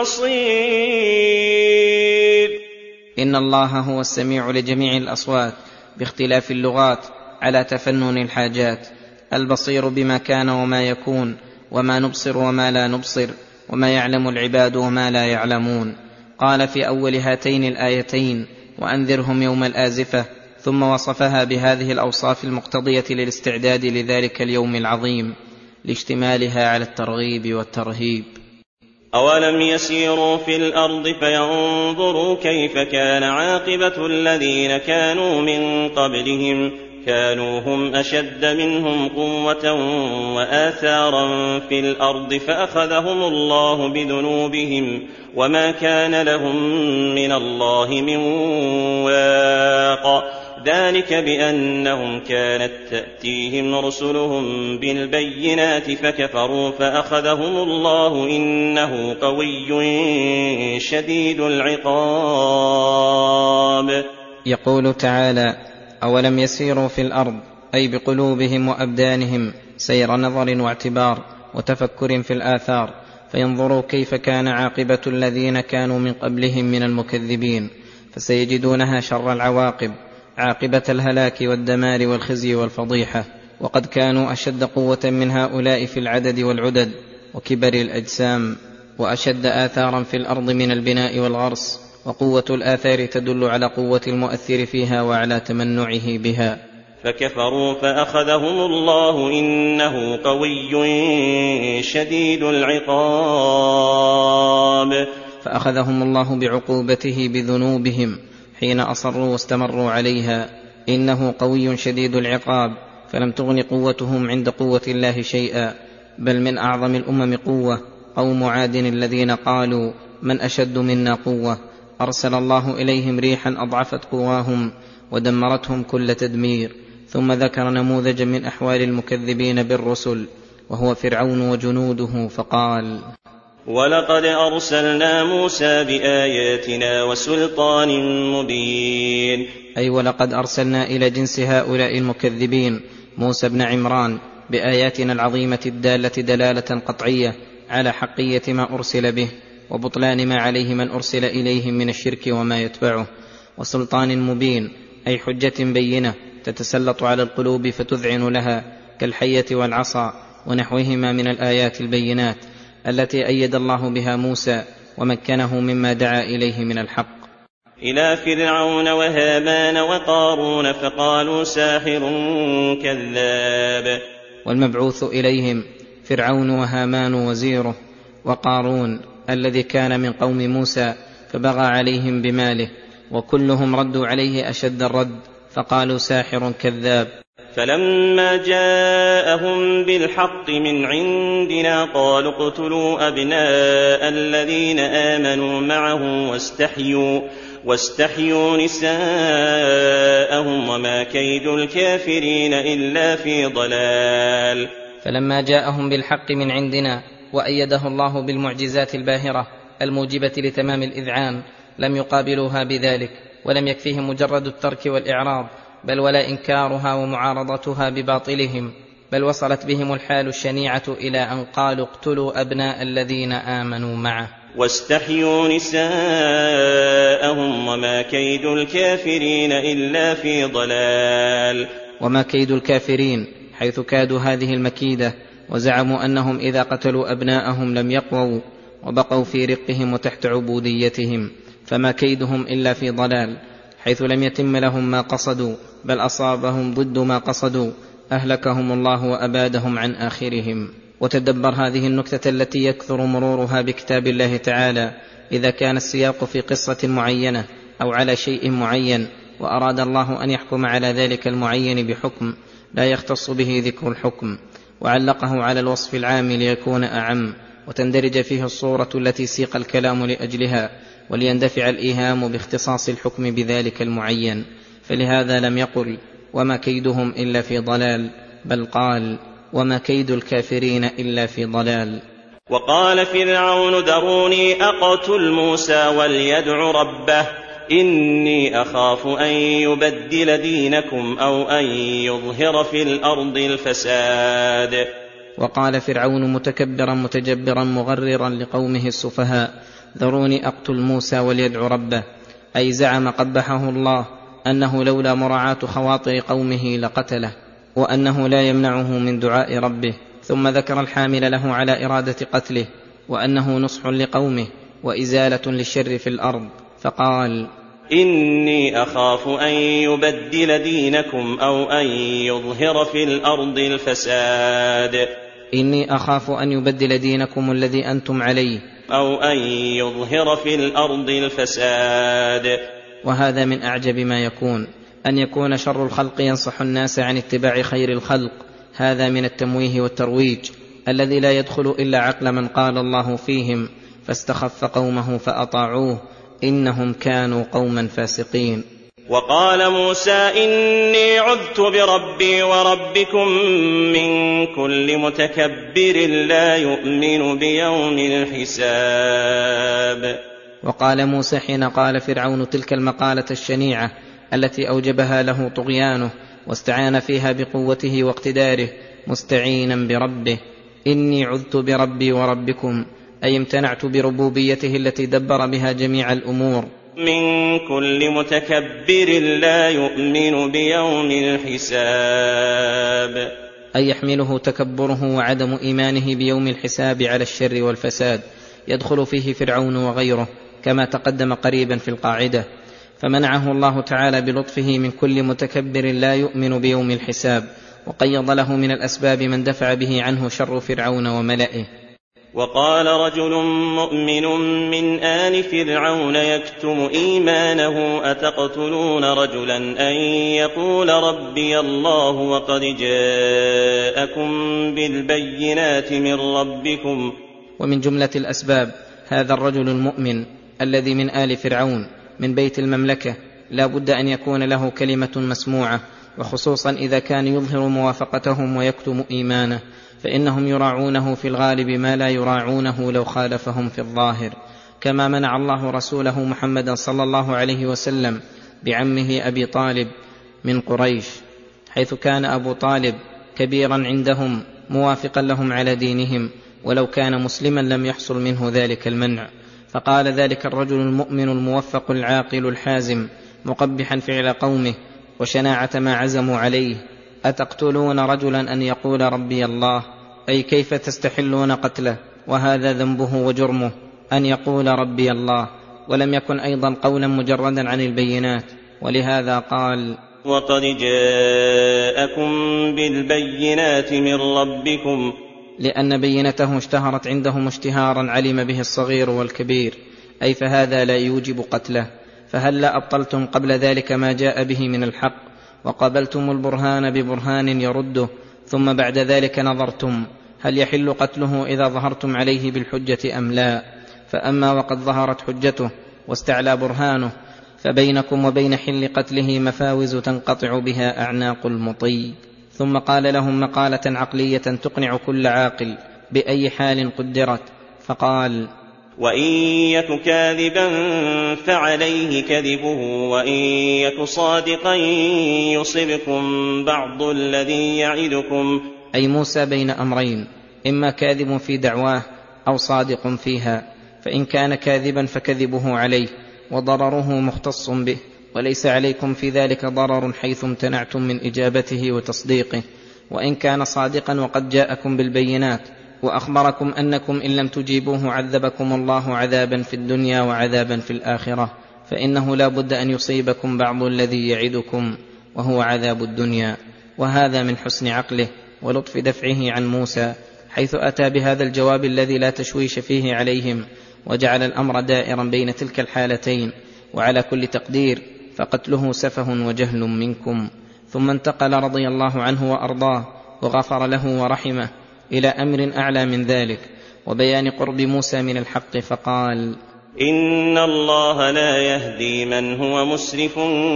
البصير. إن الله هو السميع لجميع الأصوات باختلاف اللغات على تفنن الحاجات، البصير بما كان وما يكون، وما نبصر وما لا نبصر، وما يعلم العباد وما لا يعلمون. قال في أول هاتين الآيتين: وأنذرهم يوم الآزفة، ثم وصفها بهذه الأوصاف المقتضية للاستعداد لذلك اليوم العظيم، لاشتمالها على الترغيب والترهيب. أولم يسيروا في الأرض فينظروا كيف كان عاقبة الذين كانوا من قبلهم، كانوا هم أشد منهم قوة وآثارا في الأرض فأخذهم الله بذنوبهم وما كان لهم من الله من واق. ذلك بأنهم كانت تأتيهم رسلهم بالبينات فكفروا فأخذهم الله إنه قوي شديد العقاب. يقول تعالى: أولم يسيروا في الأرض، أي بقلوبهم وأبدانهم سير نظر واعتبار وتفكر في الآثار، فينظروا كيف كان عاقبة الذين كانوا من قبلهم من المكذبين، فسيجدونها شر العواقب، عاقبة الهلاك والدمار والخزي والفضيحة، وقد كانوا أشد قوة من هؤلاء في العدد والعدد وكبر الأجسام، وأشد آثارا في الأرض من البناء والغرس، وقوة الآثار تدل على قوة المؤثر فيها وعلى تمنعه بها. فكفروا فأخذهم الله إنه قوي شديد العقاب. فأخذهم الله بعقوبته بذنوبهم حين أصروا واستمروا عليها، إنه قوي شديد العقاب، فلم تغن قوتهم عند قوة الله شيئا، بل من أعظم الأمم قوة قوم عاد الذين قالوا: من أشد منا قوة، أرسل الله إليهم ريحا أضعفت قواهم ودمرتهم كل تدمير. ثم ذكر نموذجا من أحوال المكذبين بالرسل وهو فرعون وجنوده فقال: ولقد أرسلنا موسى بآياتنا وسلطان مبين. أي ولقد أرسلنا إلى جنس هؤلاء المكذبين موسى بن عمران بآياتنا العظيمة الدالة دلالة قطعية على حقية ما أرسل به وبطلان ما عليه من أرسل إليهم من الشرك وما يتبعه، وسلطان مبين أي حجة بينة تتسلط على القلوب فتذعن لها كالحية والعصا ونحوهما من الآيات البينات التي أيد الله بها موسى ومكنه مما دعا إليه من الحق. إلى فرعون وهامان وقارون فقالوا ساحر كذاب. والمبعوث إليهم فرعون وهامان وزيره، وقارون الذي كان من قوم موسى فبغى عليهم بماله، وكلهم ردوا عليه أشد الرد فقالوا ساحر كذاب. فلما جاءهم بالحق من عندنا قالوا اقتلوا أبناء الذين آمنوا معه واستحيوا نساءهم وما كيد الكافرين إلا في ضلال. فلما جاءهم بالحق من عندنا وأيده الله بالمعجزات الباهرة الموجبة لتمام الإذعان لم يقابلوها بذلك، ولم يكفيهم مجرد الترك والإعراض، بل ولا إنكارها ومعارضتها بباطلهم، بل وصلت بهم الحال الشنيعة إلى أن قالوا اقتلوا أبناء الذين آمنوا معه واستحيوا نساءهم وما كيد الكافرين إلا في ضلال. وما كيد الكافرين حيث كادوا هذه المكيدة وزعموا أنهم إذا قتلوا أبناءهم لم يقووا وبقوا في رقهم وتحت عبوديتهم، فما كيدهم إلا في ضلال، حيث لم يتم لهم ما قصدوا بل أصابهم ضد ما قصدوا، أهلكهم الله وأبادهم عن آخرهم. وتدبر هذه النكتة التي يكثر مرورها بكتاب الله تعالى إذا كان السياق في قصة معينة أو على شيء معين، وأراد الله أن يحكم على ذلك المعين بحكم لا يختص به ذكر الحكم، وعلقه على الوصف العام ليكون أعم وتندرج فيه الصورة التي سيق الكلام لأجلها، وليندفع الإيهام باختصاص الحكم بذلك المعين. فلهذا لم يقل وما كيدهم إلا في ضلال، بل قال وما كيد الكافرين إلا في ضلال. وقال فرعون ذروني أقتل موسى وليدع ربه إني أخاف أن يبدل دينكم أو أن يظهر في الأرض الفساد. وقال فرعون متكبرا متجبرا مغررا لقومه السفهاء ذروني أقتل موسى وليدع ربه، أي زعم قبحه الله أنه لولا مراعاة خواطر قومه لقتله، وأنه لا يمنعه من دعاء ربه، ثم ذكر الحامل له على إرادة قتله وأنه نصح لقومه وإزالة للشر في الأرض، فقال إني أخاف أن يبدل دينكم أو أن يظهر في الأرض الفساد. إني أخاف أن يبدل دينكم الذي أنتم عليه أو أن يظهر في الأرض الفساد. وهذا من أعجب ما يكون، أن يكون شر الخلق ينصح الناس عن اتباع خير الخلق، هذا من التمويه والترويج الذي لا يدخل إلا عقل من قال الله فيهم فاستخف قومه فأطاعوه إنهم كانوا قوما فاسقين. وقال موسى إني عذت بربي وربكم من كل متكبر لا يؤمن بيوم الحساب. وقال موسى حين قال فرعون تلك المقالة الشنيعة التي أوجبها له طغيانه واستعان فيها بقوته واقتداره مستعينا بربه، إني عذت بربي وربكم، أي امتنعت بربوبيته التي دبر بها جميع الأمور. من كل متكبر لا يؤمن بيوم الحساب، أي يحمله تكبره وعدم إيمانه بيوم الحساب على الشر والفساد، يدخل فيه فرعون وغيره كما تقدم قريبا في القاعدة، فمنعه الله تعالى بلطفه من كل متكبر لا يؤمن بيوم الحساب، وقيض له من الأسباب من دفع به عنه شر فرعون وملئه. وقال رجل مؤمن من آل فرعون يكتم إيمانه أتقتلون رجلا أن يقول ربي الله وقد جاءكم بالبينات من ربكم. ومن جملة الأسباب هذا الرجل المؤمن الذي من آل فرعون من بيت المملكة لا بد أن يكون له كلمة مسموعة، وخصوصا إذا كان يظهر موافقتهم ويكتم إيمانه، فإنهم يراعونه في الغالب ما لا يراعونه لو خالفهم في الظاهر، كما منع الله رسوله محمدا صلى الله عليه وسلم بعمه أبي طالب من قريش، حيث كان أبو طالب كبيرا عندهم موافقا لهم على دينهم، ولو كان مسلما لم يحصل منه ذلك المنع. فقال ذلك الرجل المؤمن الموفق العاقل الحازم مقبحا فعل قومه وشناعة ما عزموا عليه: أتقتلون رجلا أن يقول ربي الله؟ أي كيف تستحلون قتله وهذا ذنبه وجرمه أن يقول ربي الله؟ ولم يكن أيضا قولا مجردا عن البينات، ولهذا قال: وقد جاءكم بالبينات من ربكم، لأن بينته اشتهرت عندهم اشتهارا علم به الصغير والكبير، أي فهذا لا يوجب قتله. فهلا أبطلتم قبل ذلك ما جاء به من الحق وقبلتم البرهان ببرهان يرده، ثم بعد ذلك نظرتم هل يحل قتله إذا ظهرتم عليه بالحجة أم لا؟ فأما وقد ظهرت حجته واستعلى برهانه فبينكم وبين حل قتله مفاوز تنقطع بها أعناق المطي. ثم قال لهم مقالة عقلية تقنع كل عاقل بأي حال قدرت، فقال: وإن يك كاذبا فعليه كذبه، وإن يك صادقا يصبكم بعض الذي يعدكم. أي موسى بين أمرين: إما كاذب في دعواه أو صادق فيها، فإن كان كاذبا فكذبه عليه وضرره مختص به، وليس عليكم في ذلك ضرر حيث امتنعتم من إجابته وتصديقه. وإن كان صادقا وقد جاءكم بالبينات وأخبركم أنكم إن لم تجيبوه عذبكم الله عذابا في الدنيا وعذابا في الآخرة، فإنه لا بد أن يصيبكم بعض الذي يعدكم وهو عذاب الدنيا. وهذا من حسن عقله ولطف دفعه عن موسى، حيث أتى بهذا الجواب الذي لا تشويش فيه عليهم، وجعل الأمر دائرا بين تلك الحالتين. وعلى كل تقدير فقتله سفه وجهل منكم. ثم انتقل رضي الله عنه وأرضاه وغفر له ورحمه إلى أمر أعلى من ذلك وبيان قرب موسى من الحق، فقال: إن الله لا يهدي من هو مسرف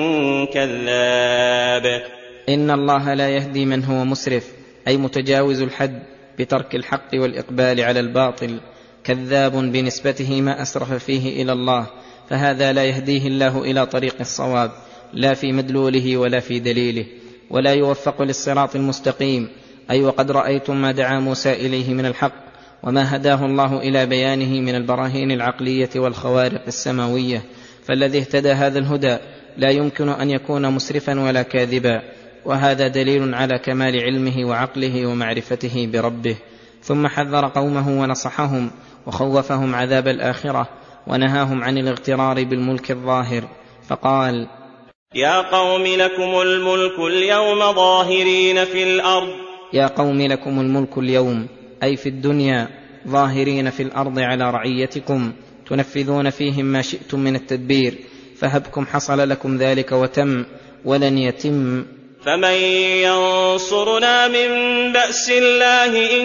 كذاب. إن الله لا يهدي من هو مسرف، أي متجاوز الحد بترك الحق والإقبال على الباطل، كذاب بنسبته ما أسرف فيه إلى الله، فهذا لا يهديه الله إلى طريق الصواب لا في مدلوله ولا في دليله، ولا يوفق للصراط المستقيم. أي وقد رأيتم ما دعا موسى إليه من الحق وما هداه الله إلى بيانه من البراهين العقلية والخوارق السماوية، فالذي اهتدى هذا الهدى لا يمكن أن يكون مسرفا ولا كاذبا، وهذا دليل على كمال علمه وعقله ومعرفته بربه. ثم حذر قومه ونصحهم وخوفهم عذاب الآخرة ونهاهم عن الاغترار بالملك الظاهر، فقال: يا قوم لكم الملك اليوم ظاهرين في الأرض. يا قوم لكم الملك اليوم، أي في الدنيا، ظاهرين في الأرض على رعيتكم، تنفذون فيهم ما شئتم من التدبير، فهبكم حصل لكم ذلك وتم ولن يتم. فمن ينصرنا من بأس الله إن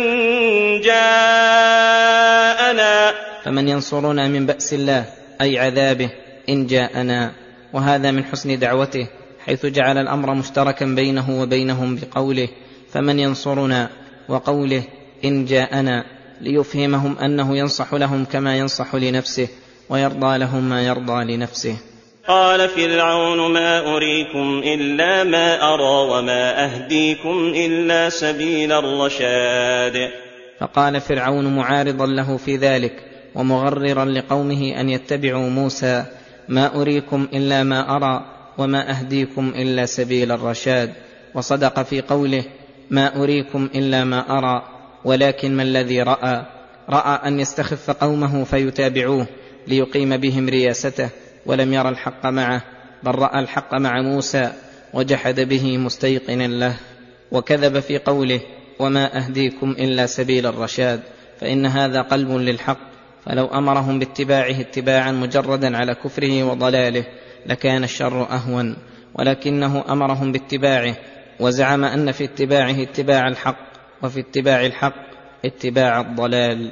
جاءنا. فمن ينصرنا من بأس الله أي عذابه إن جاءنا. وهذا من حسن دعوته، حيث جعل الأمر مشتركا بينه وبينهم بقوله فمن ينصرنا وقوله إن جاءنا، ليفهمهم أنه ينصح لهم كما ينصح لنفسه ويرضى لهم ما يرضى لنفسه. قال فرعون ما أريكم إلا ما أرى وما أهديكم إلا سبيل الرشاد. فقال فرعون معارضا له في ذلك ومغررا لقومه أن يتبعوا موسى: ما أريكم إلا ما أرى وما أهديكم إلا سبيل الرشاد. وصدق في قوله ما أريكم إلا ما أرى، ولكن ما الذي رأى أن يستخف قومه فيتابعوه ليقيم بهم رياسته، ولم يرى الحق معه، بل رأى الحق مع موسى وجحد به مستيقنا له. وكذب في قوله وما أهديكم إلا سبيل الرشاد، فإن هذا قلب للحق، فلو أمرهم باتباعه اتباعا مجردا على كفره وضلاله لكان الشر أهون، ولكنه أمرهم باتباعه وزعم أن في اتباعه اتباع الحق، وفي اتباع الحق اتباع الضلال.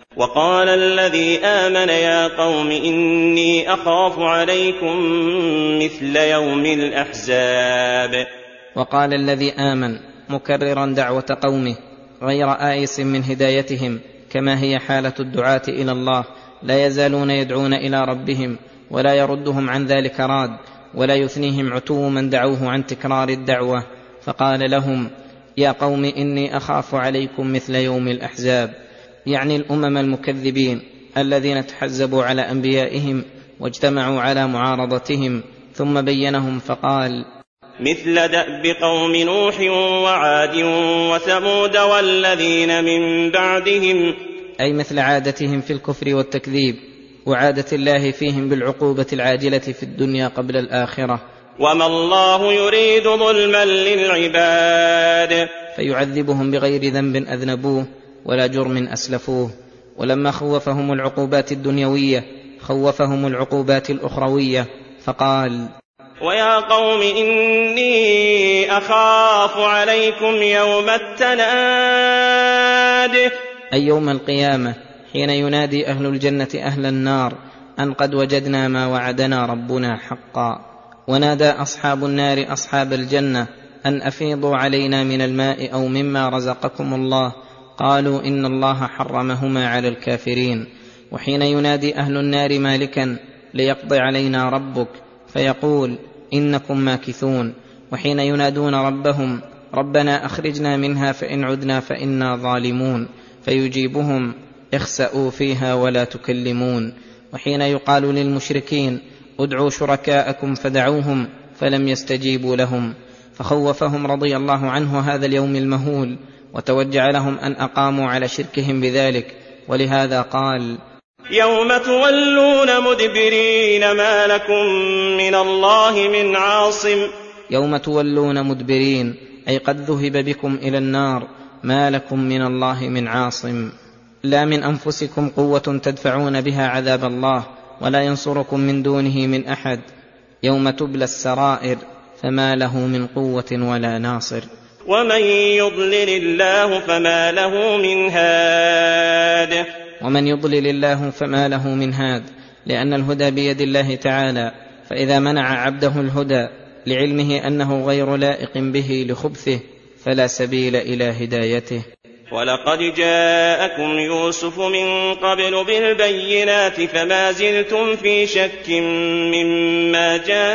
وقال الذي آمن يا قوم إني أخاف عليكم مثل يوم الأحزاب. وقال الذي آمن مكررا دعوة قومه غير آيس من هدايتهم، كما هي حالة الدعاة إلى الله، لا يزالون يدعون إلى ربهم ولا يردهم عن ذلك راد، ولا يثنيهم عتو من دعوه عن تكرار الدعوة، فقال لهم يا قوم إني أخاف عليكم مثل يوم الأحزاب، يعني الأمم المكذبين الذين تحزبوا على أنبيائهم واجتمعوا على معارضتهم، ثم بينهم فقال مثل دأب قوم نوح وعاد وثمود والذين من بعدهم، أي مثل عادتهم في الكفر والتكذيب، وعادة الله فيهم بالعقوبة العاجلة في الدنيا قبل الآخرة. وما الله يريد ظلما للعباد، فيعذبهم بغير ذنب أذنبوه ولا جرم أسلفوه. ولما خوفهم العقوبات الدنيوية خوفهم العقوبات الأخروية، فقال ويا قوم إني أخاف عليكم يوم التناد، أي يوم القيامة، حين ينادي أهل الجنة أهل النار أن قد وجدنا ما وعدنا ربنا حقا، ونادى أصحاب النار أصحاب الجنة أن أفيضوا علينا من الماء أو مما رزقكم الله، قالوا إن الله حرمهما على الكافرين. وحين ينادي أهل النار مالكا ليقضي علينا ربك، فيقول إنكم ماكثون. وحين ينادون ربهم ربنا أخرجنا منها فإن عدنا فإنا ظالمون، فيجيبهم اخسأوا فيها ولا تكلمون. وحين يقال للمشركين ادعوا شركاءكم فدعوهم فلم يستجيبوا لهم، فخوفهم رضي الله عنه هذا اليوم المهول، وتوجع لهم أن أقاموا على شركهم بذلك، ولهذا قال يوم تولون مدبرين ما لكم من الله من عاصم. يوم تولون مدبرين، أي قد ذهب بكم إلى النار، ما لكم من الله من عاصم، لا من أنفسكم قوة تدفعون بها عذاب الله، ولا ينصركم من دونه من أحد. يوم تبلى السرائر، فما له من قوة ولا ناصر. ومن يضلل الله فما له من هاد. ومن يضلل الله فما له من هاد، لأن الهدى بيد الله تعالى، فإذا منع عبده الهدى لعلمه أنه غير لائق به لخبثه فلا سبيل إلى هدايته. ولقد جاءكم يوسف من قبل بالبينات فما زلتم في شك مما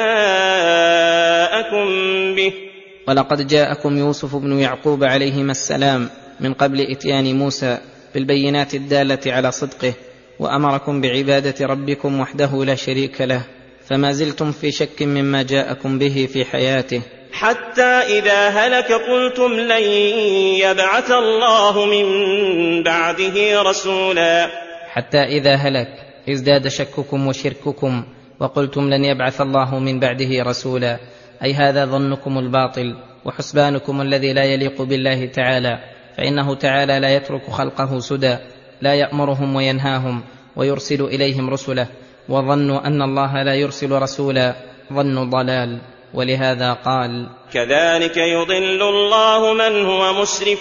جاءكم به. ولقد جاءكم يوسف بن يعقوب عليهما السلام من قبل إتيان موسى بالبينات الدالة على صدقه، وأمركم بعبادة ربكم وحده لا شريك له، فما زلتم في شك مما جاءكم به في حياته، حتى إذا هلك قلتم لن يبعث الله من بعده رسولا. حتى إذا هلك ازداد شككم وشرككم، وقلتم لن يبعث الله من بعده رسولا، أي هذا ظنكم الباطل وحسبانكم الذي لا يليق بالله تعالى، فإنه تعالى لا يترك خلقه سدى، لا يأمرهم وينهاهم ويرسل إليهم رسله، وظنوا أن الله لا يرسل رسولا ظن ضلال. ولهذا قال كذلك يضل الله من هو مسرف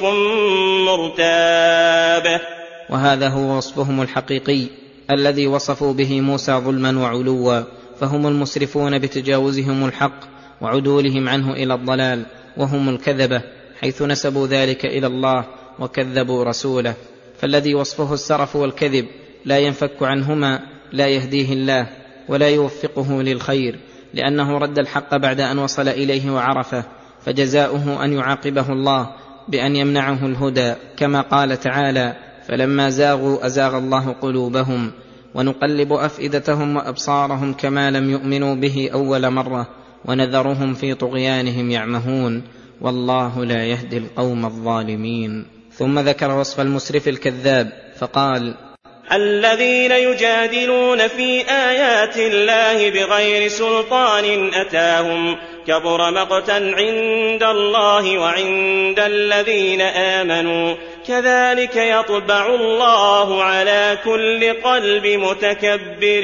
مرتاب. وهذا هو وصفهم الحقيقي الذي وصفوا به موسى ظلما وعلوا، فهم المسرفون بتجاوزهم الحق وعدولهم عنه إلى الضلال، وهم الكذبة حيث نسبوا ذلك إلى الله وكذبوا رسوله. فالذي وصفه السرف والكذب لا ينفك عنهما لا يهديه الله ولا يوفقه للخير، لأنه رد الحق بعد أن وصل إليه وعرفه، فجزاؤه أن يعاقبه الله بأن يمنعه الهدى، كما قال تعالى فلما زاغوا أزاغ الله قلوبهم، ونقلب أفئدتهم وأبصارهم كما لم يؤمنوا به أول مرة، ونذرهم في طغيانهم يعمهون، والله لا يهدي القوم الظالمين. ثم ذكر وصف المسرف الكذاب فقال الذين يجادلون في آيات الله بغير سلطان أتاهم، كبر مقتا عند الله وعند الذين آمنوا، كذلك يطبع الله على كل قلب متكبر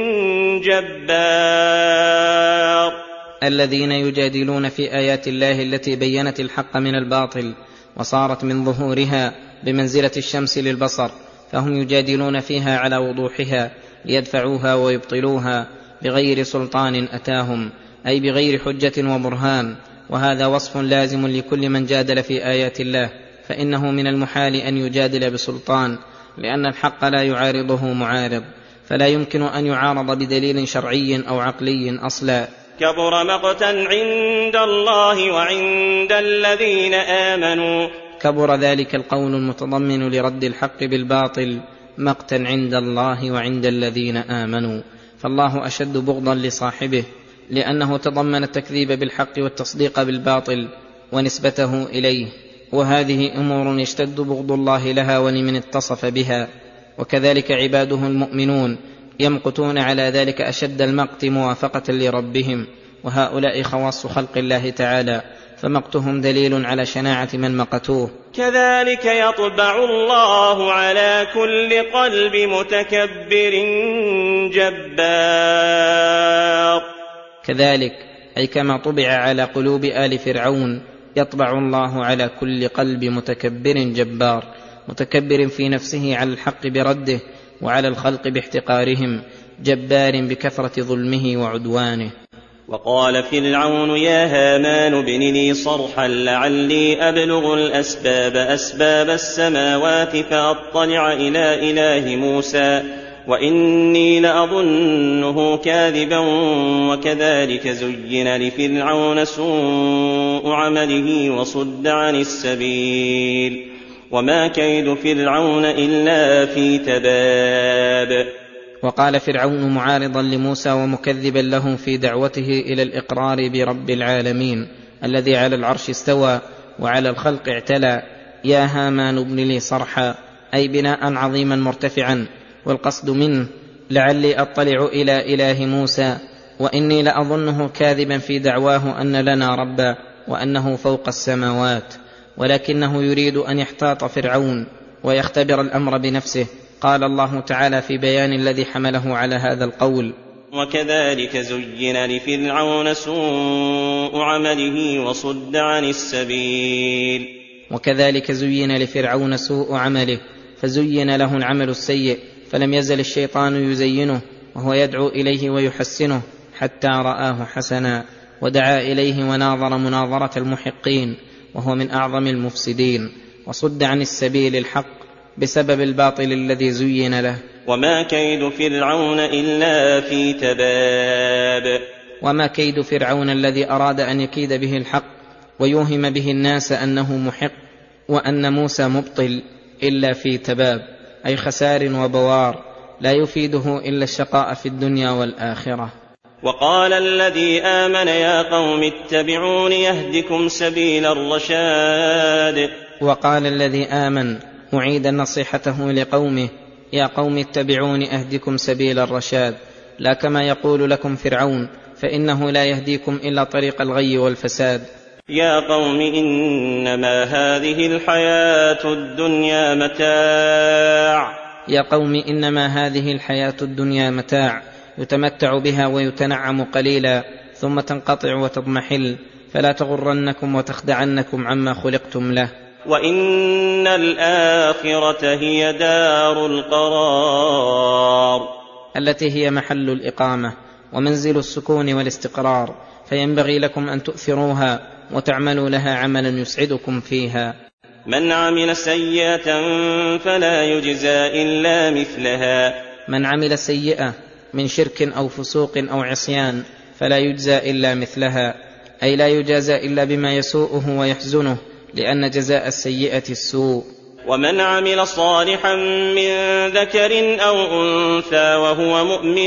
جبار. الذين يجادلون في آيات الله التي بينت الحق من الباطل وصارت من ظهورها بمنزلة الشمس للبصر، فهم يجادلون فيها على وضوحها ليدفعوها ويبطلوها بغير سلطان أتاهم، أي بغير حجة وبرهان. وهذا وصف لازم لكل من جادل في آيات الله، فإنه من المحال أن يجادل بسلطان، لأن الحق لا يعارضه معارض، فلا يمكن أن يعارض بدليل شرعي أو عقلي أصلا. كبر مقتا عند الله وعند الذين آمنوا. كبر ذلك القول المتضمن لرد الحق بالباطل مقتا عند الله وعند الذين آمنوا، فالله أشد بغضا لصاحبه، لأنه تضمن التكذيب بالحق والتصديق بالباطل ونسبته إليه، وهذه أمور يشتد بغض الله لها ولمن اتصف بها. وكذلك عباده المؤمنون يمقتون على ذلك أشد المقت موافقة لربهم، وهؤلاء خواص خلق الله تعالى، فمقتهم دليل على شناعة من مقتوه. كذلك يطبع الله على كل قلب متكبر جبار. كذلك أي كما طبع على قلوب آل فرعون، يطبع الله على كل قلب متكبر جبار، متكبر في نفسه على الحق برده وعلى الخلق باحتقارهم، جبار بكثرة ظلمه وعدوانه. وقال فرعون يا هامان ابن لي صرحا لعلي أبلغ أسباب السماوات فأطلع إلى إله موسى وإني لأظنه كاذبا. وكذلك زين لفرعون سوء عمله وصد عن السبيل وما كيد فرعون إلا في تباب. وقال فرعون معارضا لموسى ومكذبا له في دعوته إلى الإقرار برب العالمين الذي على العرش استوى وعلى الخلق اعتلى: يا هامان ابن لي صرحا، أي بناء عظيما مرتفعا، والقصد منه لعلي أطلع إلى إله موسى، وإني لأظنه كاذبا في دعواه أن لنا ربا وأنه فوق السماوات. ولكنه يريد أن يحتاط فرعون ويختبر الأمر بنفسه. قال الله تعالى في بيان الذي حمله على هذا القول: وكذلك زين لفرعون سوء عمله وصد عن السبيل. وكذلك زين لفرعون سوء عمله، فزين له العمل السيء، فلم يزل الشيطان يزينه وهو يدعو إليه ويحسنه حتى رآه حسنا، ودعا إليه وناظر مناظرة المحقين، وهو من أعظم المفسدين. وصد عن السبيل الحق بسبب الباطل الذي زين له. وما كيد فرعون إلا في تباب. وما كيد فرعون الذي أراد أن يكيد به الحق ويوهم به الناس أنه محق وأن موسى مبطل إلا في تباب، أي خسار وبوار لا يفيده إلا الشقاء في الدنيا والآخرة. وقال الذي آمن يا قوم اتبعون يهدكم سبيل الرشاد. وقال الذي آمن معيدا نصيحته لقومه: يا قوم اتبعون أهدكم سبيل الرشاد، لا كما يقول لكم فرعون، فإنه لا يهديكم إلا طريق الغي والفساد. يا قوم إنما هذه الحياة الدنيا متاع. يا قوم إنما هذه الحياة الدنيا متاع، يتمتع بها ويتنعم قليلا ثم تنقطع وتضمحل، فلا تغرنكم وتخدعنكم عما خلقتم له. وإن الآخرة هي دار القرار، التي هي محل الإقامة ومنزل السكون والاستقرار، فينبغي لكم أن تؤثروها وتعملوا لها عملا يسعدكم فيها. من عمل سيئة فلا يجزى إلا مثلها. من عمل سيئة من شرك أو فسوق أو عصيان فلا يجزى إلا مثلها، أي لا يجازى إلا بما يسوءه ويحزنه، لأن جزاء السيئة السوء. ومن عمل صالحا من ذكر أو أنثى وهو مؤمن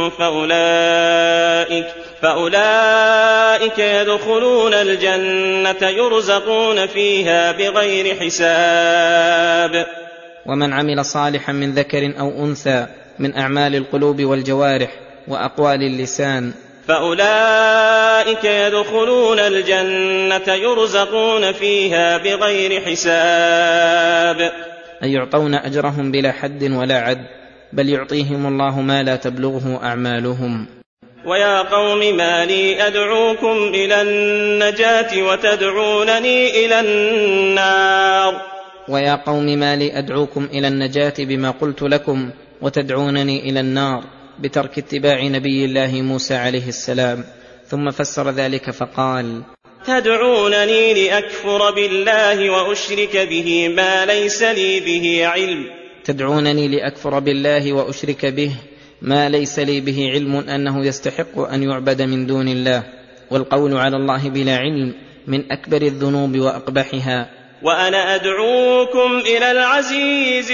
فأولئك يدخلون الجنة يرزقون فيها بغير حساب. ومن عمل صالحا من ذكر أو أنثى من أعمال القلوب والجوارح وأقوال اللسان فأولئك يدخلون الجنة يرزقون فيها بغير حساب، أي يعطون أجرهم بلا حد ولا عد، بل يعطيهم الله ما لا تبلغه أعمالهم. ويا قوم ما لي أدعوكم إلى النجاة وتدعونني إلى النار. ويا قوم ما لي أدعوكم إلى النجاة بما قلت لكم وتدعونني إلى النار بترك اتباع نبي الله موسى عليه السلام. ثم فسر ذلك فقال: تدعونني لأكفر بالله وأشرك به ما ليس لي به علم. تدعونني لأكفر بالله وأشرك به ما ليس لي به علم أنه يستحق أن يعبد من دون الله، والقول على الله بلا علم من أكبر الذنوب وأقبحها. وأنا أدعوكم إلى العزيز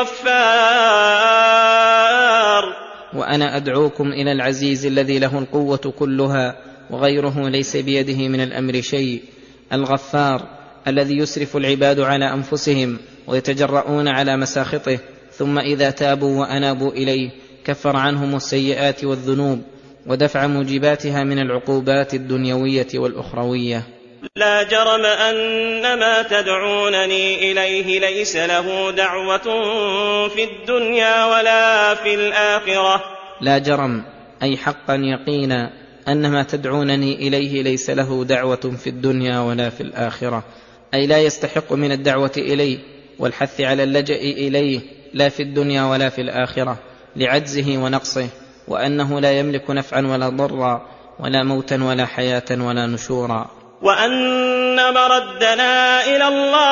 الغفار. وأنا أدعوكم إلى العزيز الذي له القوة كلها وغيره ليس بيده من الأمر شيء، الغفار الذي يسرف العباد على أنفسهم ويتجرؤون على مساخطه، ثم إذا تابوا وأنابوا إليه كفر عنهم السيئات والذنوب ودفع موجباتها من العقوبات الدنيوية والأخروية. لا جرم أن ما تدعونني إليه ليس له دعوة في الدنيا ولا في الآخرة. لا جرم أي حقا يقينا أن ما تدعونني إليه ليس له دعوة في الدنيا ولا في الآخرة، أي لا يستحق من الدعوة إليه والحث على اللجأ إليه لا في الدنيا ولا في الآخرة لعجزه ونقصه، وأنه لا يملك نفعا ولا ضرا ولا موتا ولا حياة ولا نشورا. وأن مردنا إلى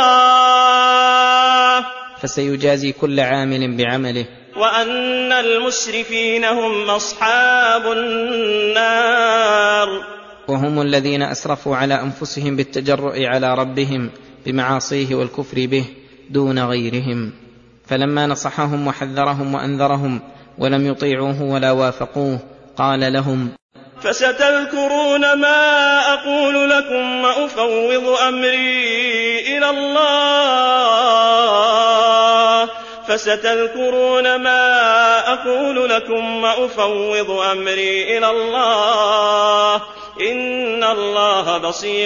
الله فسيجازي كل عامل بعمله. وأن المسرفين هم أصحاب النار. وهم الذين أسرفوا على أنفسهم بالتجرؤ على ربهم بمعاصيه والكفر به دون غيرهم، فلما نصحهم وحذرهم وأنذرهم ولم يطيعوه ولا وافقوه قال لهم: فستذكرون ما أقول لكم وأفوض أمري إلى الله. فستذكرون ما أقول لكم وأفوض أمري إلى الله إن الله بصير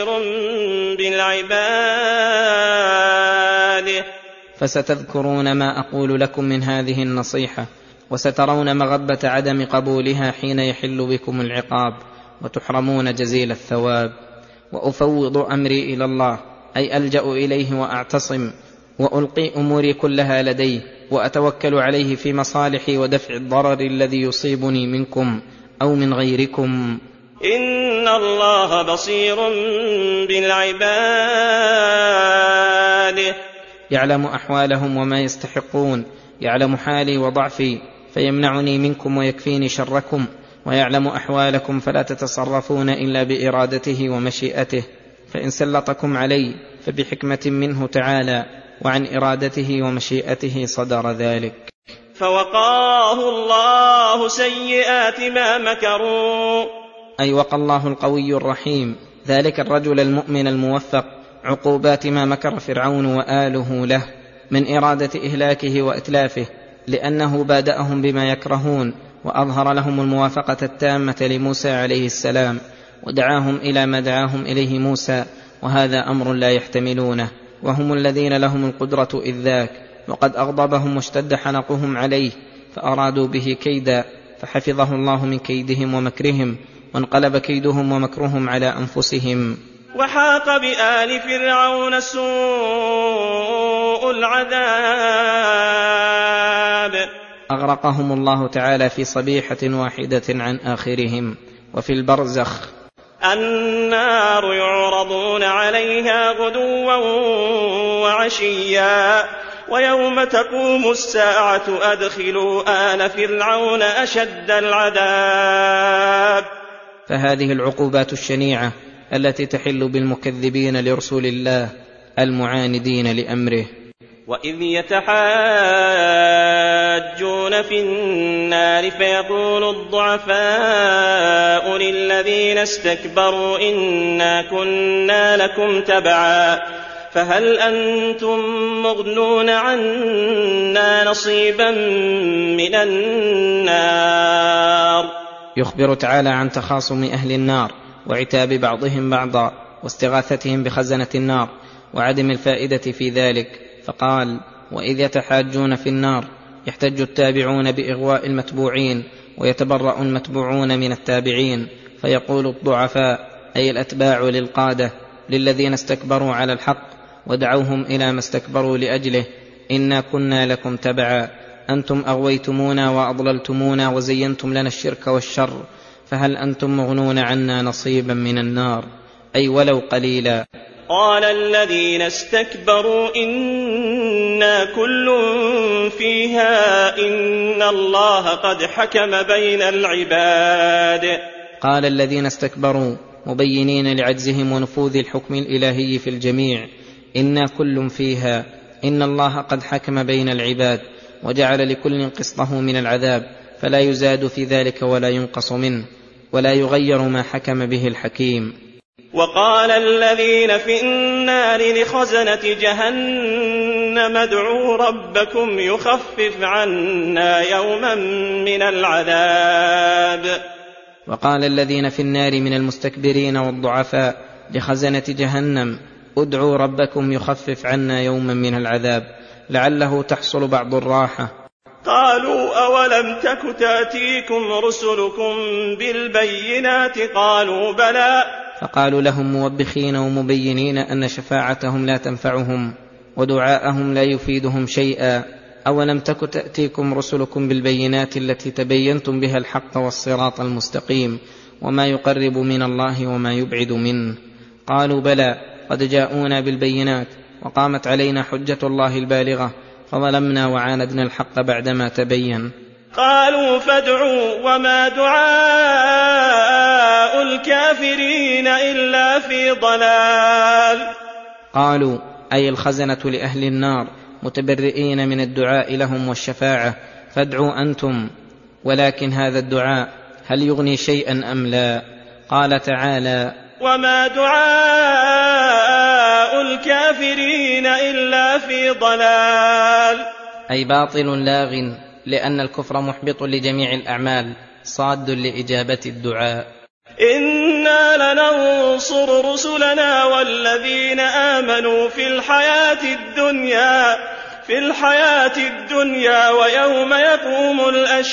بالعباد. فستذكرون ما أقول لكم من هذه النصيحة، وسترون مغبة عدم قبولها حين يحل بكم العقاب وتحرمون جزيل الثواب. وأفوض أمري إلى الله أي ألجأ إليه وأعتصم وألقي أموري كلها لديه وأتوكل عليه في مصالحي ودفع الضرر الذي يصيبني منكم أو من غيركم. إن الله بصير بالعباد. يعلم أحوالهم وما يستحقون، يعلم حالي وضعفي فيمنعني منكم ويكفيني شركم، ويعلم أحوالكم فلا تتصرفون إلا بإرادته ومشيئته، فإن سلطكم علي فبحكمة منه تعالى، وعن إرادته ومشيئته صدر ذلك. فوقاه الله سيئات ما مكروا. أي وقى الله القوي الرحيم ذلك الرجل المؤمن الموفق عقوبات ما مكر فرعون وآله له من إرادة إهلاكه وإتلافه، لأنه بادأهم بما يكرهون وأظهر لهم الموافقة التامة لموسى عليه السلام، ودعاهم إلى ما دعاهم إليه موسى، وهذا أمر لا يحتملونه، وهم الذين لهم القدرة إذ ذاك، وقد أغضبهم واشتد حنقهم عليه فأرادوا به كيدا، فحفظه الله من كيدهم ومكرهم، وانقلب كيدهم ومكرهم على أنفسهم. وحاق بآل فرعون سوء العذاب. أغرقهم الله تعالى في صبيحة واحدة عن آخرهم. وفي البرزخ: النار يعرضون عليها غدوا وعشيا ويوم تقوم الساعة أدخلوا آل فرعون أشد العذاب. فهذه العقوبات الشنيعة التي تحل بالمكذبين لرسول الله المعاندين لأمره. وإذ يتحاجون في النار فيقول الضعفاء للذين استكبروا إنا كنا لكم تبعا فهل أنتم مغنون عنا نصيبا من النار. يخبر تعالى عن تخاصم أهل النار وعتاب بعضهم بعضا واستغاثتهم بخزنة النار وعدم الفائدة في ذلك، فقال: وإذ يتحاجون في النار يحتج التابعون بإغواء المتبوعين ويتبرأ المتبوعون من التابعين، فيقول الضعفاء أي الأتباع للقادة للذين استكبروا على الحق ودعوهم إلى ما استكبروا لأجله: إنا كنا لكم تبعا، أنتم أغويتمونا وأضللتمونا وزينتم لنا الشرك والشر، فهل أنتم مغنون عنا نصيبا من النار؟ أي ولو قليلا. قال الذين استكبروا إنا كل فيها إن الله قد حكم بين العباد. قال الذين استكبروا مبينين لعجزهم ونفوذ الحكم الإلهي في الجميع: إنا كل فيها إن الله قد حكم بين العباد، وجعل لكل قسطه من العذاب، فلا يزاد في ذلك ولا ينقص منه، ولا يغير ما حكم به الحكيم. وقال الذين في النار لخزنة جهنم ادعوا ربكم يخفف عنا يوما من العذاب. وقال الذين في النار من المستكبرين والضعفاء لخزنة جهنم: ادعوا ربكم يخفف عنا يوما من العذاب لعله تحصل بعض الراحة. قالوا أولم تك تأتيكم رسلكم بالبينات؟ قالوا بلى. فقالوا لهم موبخين ومبينين أن شفاعتهم لا تنفعهم ودعاءهم لا يفيدهم شيئا: أولم تك تأتيكم رسلكم بالبينات التي تبينتم بها الحق والصراط المستقيم وما يقرب من الله وما يبعد منه؟ قالوا بلى قد جاءونا بالبينات وقامت علينا حجة الله البالغة فظلمنا وعاندنا الحق بعدما تبين. قالوا فادعوا وما دعاء الكافرين إلا في ضلال. قالوا أي الخزنة لأهل النار متبرئين من الدعاء لهم والشفاعة: فادعوا أنتم، ولكن هذا الدعاء هل يغني شيئا أم لا؟ قال تعالى: وما دعاء الكافرين إلا في ضلال. أي باطل لاغ، لأن الكفر محبط لجميع الأعمال صاد لإجابة الدعاء. إنا لننصر رسلنا والذين آمنوا في الحياة الدنيا ويوم يقوم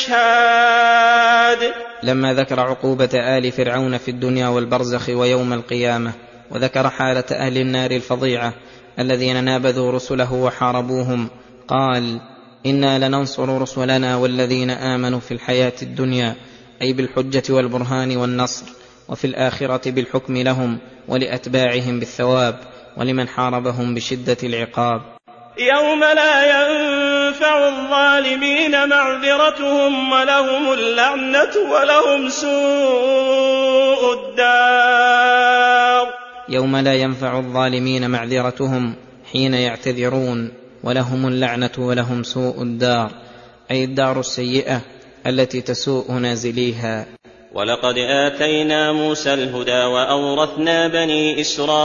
الأشهاد. لما ذكر عقوبة آل فرعون في الدنيا والبرزخ ويوم القيامة، وذكر حالة أهل النار الفظيعة الذين نابذوا رسله وحاربوهم، قال: إنا لننصر رسلنا والذين آمنوا في الحياة الدنيا، أي بالحجة والبرهان والنصر، وفي الآخرة بالحكم لهم ولأتباعهم بالثواب، ولمن حاربهم بشدة العقاب. يوم لا ينفع الظالمين معذرتهم ولهم اللعنة ولهم سوء الدار. يوم لا ينفع الظالمين معذرتهم حين يعتذرون، ولهم اللعنة ولهم سوء الدار، أي الدار السيئة التي تسوء نازليها. ولقد آتينا موسى الهدى وأورثنا بني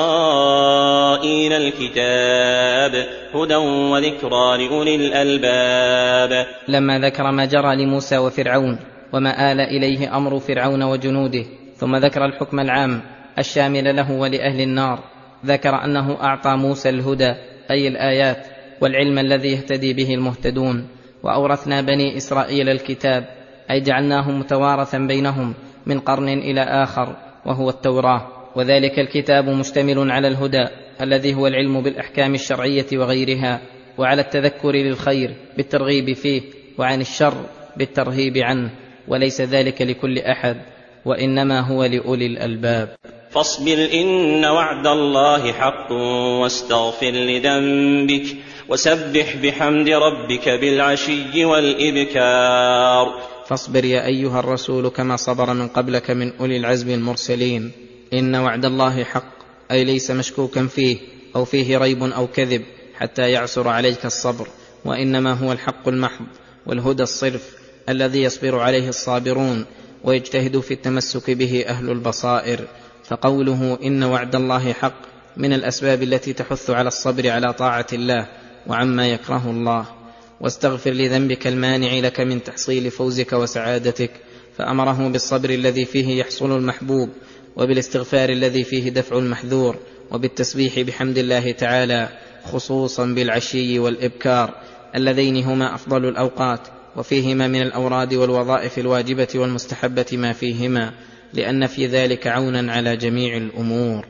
إسرائيل الكتاب هدى وذكرى لأولي الألباب. لما ذكر ما جرى لموسى وفرعون وما آل إليه أمر فرعون وجنوده، ثم ذكر الحكم العام الشامل له ولأهل النار، ذكر أنه أعطى موسى الهدى أي الآيات والعلم الذي يهتدي به المهتدون، وأورثنا بني إسرائيل الكتاب أي جعلناه متوارثا بينهم من قرن إلى آخر، وهو التوراة. وذلك الكتاب مشتمل على الهدى الذي هو العلم بالأحكام الشرعية وغيرها، وعلى التذكر للخير بالترغيب فيه، وعن الشر بالترهيب عنه، وليس ذلك لكل أحد، وإنما هو لأولي الألباب. فاصبر إن وعد الله حق واستغفر لذنبك وسبح بحمد ربك بالعشي والإبكار. فاصبر يا أيها الرسول كما صبر من قبلك من أولي العزم المرسلين. إن وعد الله حق، أي ليس مشكوكا فيه أو فيه ريب أو كذب حتى يعسر عليك الصبر، وإنما هو الحق المحض والهدى الصرف الذي يصبر عليه الصابرون ويجتهد في التمسك به أهل البصائر. فقوله إن وعد الله حق من الأسباب التي تحث على الصبر على طاعة الله وعما يكره الله. واستغفر لذنبك المانع لك من تحصيل فوزك وسعادتك، فأمره بالصبر الذي فيه يحصل المحبوب، وبالاستغفار الذي فيه دفع المحذور، وبالتسبيح بحمد الله تعالى خصوصا بالعشي والإبكار اللذين هما أفضل الأوقات، وفيهما من الأوراد والوظائف الواجبة والمستحبة ما فيهما، لأن في ذلك عونا على جميع الأمور.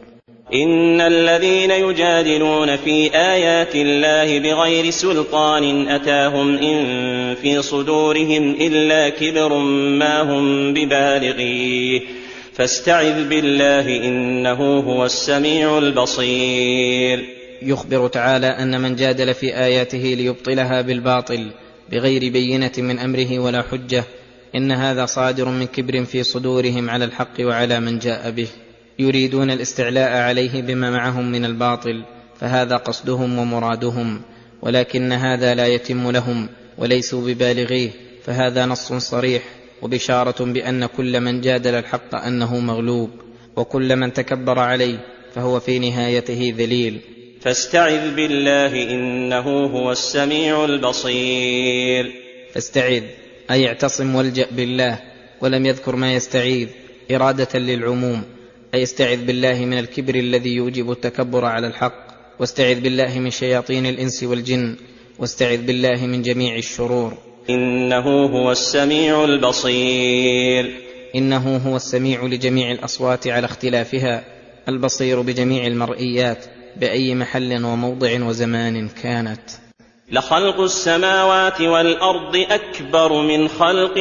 إن الذين يجادلون في آيات الله بغير سلطان أتاهم إن في صدورهم إلا كبر ما هم ببالغيه فاستعذ بالله إنه هو السميع البصير. يخبر تعالى أن من جادل في آياته ليبطلها بالباطل بغير بينة من أمره ولا حجة إن هذا صادر من كبر في صدورهم على الحق وعلى من جاء به، يريدون الاستعلاء عليه بما معهم من الباطل، فهذا قصدهم ومرادهم، ولكن هذا لا يتم لهم وليسوا ببالغيه، فهذا نص صريح وبشارة بأن كل من جادل الحق أنه مغلوب، وكل من تكبر عليه فهو في نهايته ذليل. فاستعذ بالله إنه هو السميع البصير. فاستعذ أي اعتصم والجأ بالله، ولم يذكر ما يستعيذ إرادة للعموم، أي استعذ بالله من الكبر الذي يوجب التكبر على الحق، واستعذ بالله من شياطين الإنس والجن، واستعذ بالله من جميع الشرور. إنه هو السميع البصير. إنه هو السميع لجميع الأصوات على اختلافها، البصير بجميع المرئيات بأي محل وموضع وزمان كانت. لخلق السماوات والأرض أكبر من خلق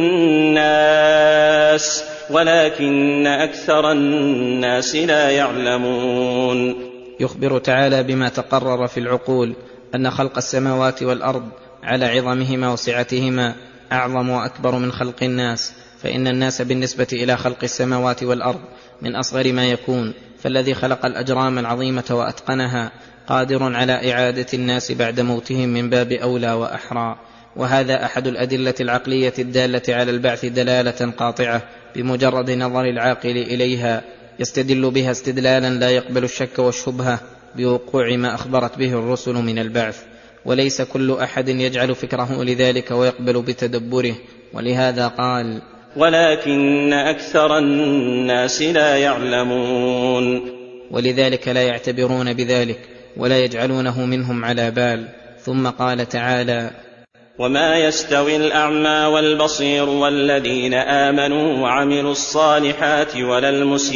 الناس ولكن أكثر الناس لا يعلمون. يخبر تعالى بما تقرر في العقول أن خلق السماوات والأرض على عظمهما وسعتهما أعظم وأكبر من خلق الناس، فإن الناس بالنسبة إلى خلق السماوات والأرض من أصغر ما يكون، فالذي خلق الأجرام العظيمة وأتقنها قادر على إعادة الناس بعد موتهم من باب أولى وأحرى، وهذا أحد الأدلة العقلية الدالة على البعث دلالة قاطعة بمجرد نظر العاقل إليها، يستدل بها استدلالا لا يقبل الشك والشبهة بوقوع ما أخبرت به الرسل من البعث، وليس كل أحد يجعل فكره لذلك ويقبل بتدبره، ولهذا قال ولكن أكثر الناس لا يعلمون، ولذلك لا يعتبرون بذلك ولا يجعلونه منهم على بال. ثم قال تعالى وما يستوي الأعمى والبصير والذين آمنوا وعملوا الصالحات ولا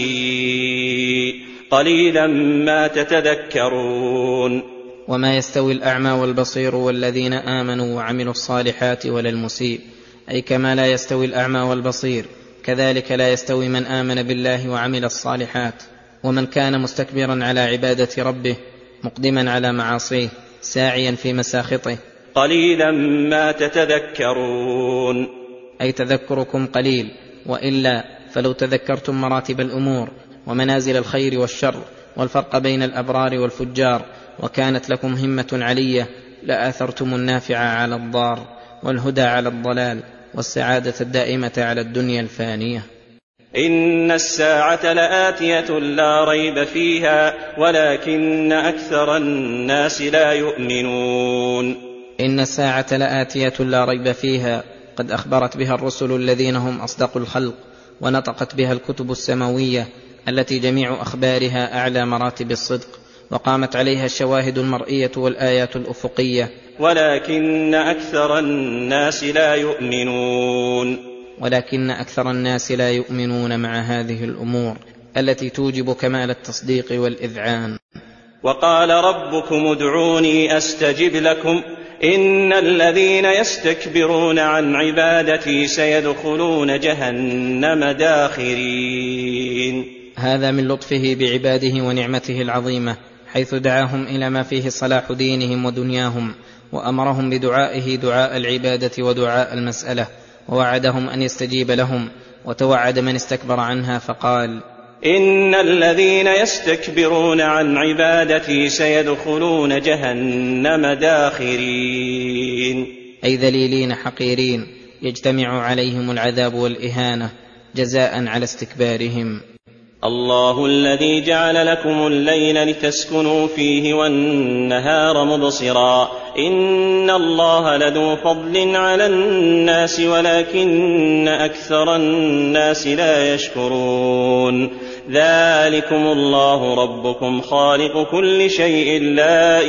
المسيء قليلا ما تتذكرون. وما يستوي الأعمى والبصير والذين آمنوا وعملوا الصالحات ولا المسيء، أي كما لا يستوي الأعمى والبصير كذلك لا يستوي من آمن بالله وعمل الصالحات، ومن كان مستكبرا على عبادة ربه مقدما على معاصيه ساعيا في مساخطه. قليلا ما تتذكرون، أي تذكركم قليل، وإلا فلو تذكرتم مراتب الأمور ومنازل الخير والشر والفرق بين الأبرار والفجار وكانت لكم همة علية لآثرتم النافع على الضار والهدى على الضلال والسعادة الدائمة على الدنيا الفانية. إن الساعة لآتية لا ريب فيها ولكن أكثر الناس لا يؤمنون. إن الساعة لآتية لا ريب فيها قد أخبرت بها الرسل الذين هم أصدق الخلق، ونطقت بها الكتب السماوية التي جميع أخبارها أعلى مراتب الصدق، وقامت عليها الشواهد المرئية والآيات الأفقية، ولكن أكثر الناس لا يؤمنون. ولكن أكثر الناس لا يؤمنون مع هذه الأمور التي توجب كمال التصديق والإذعان. وقال ربكم ادعوني أستجب لكم إن الذين يستكبرون عن عبادتي سيدخلون جهنم داخرين. هذا من لطفه بعباده ونعمته العظيمة، حيث دعاهم إلى ما فيه صلاح دينهم ودنياهم، وأمرهم بدعائه دعاء العبادة ودعاء المسألة، ووعدهم أن يستجيب لهم، وتوعد من استكبر عنها فقال إن الذين يستكبرون عن عبادتي سيدخلون جهنم داخرين، أي ذليلين حقيرين يجتمع عليهم العذاب والإهانة جزاء على استكبارهم. الله الذي جعل لكم الليل لتسكنوا فيه والنهار مبصرا إن الله لذو فضل على الناس ولكن أكثر الناس لا يشكرون. ذلكم الله ربكم خالق كل شيء لا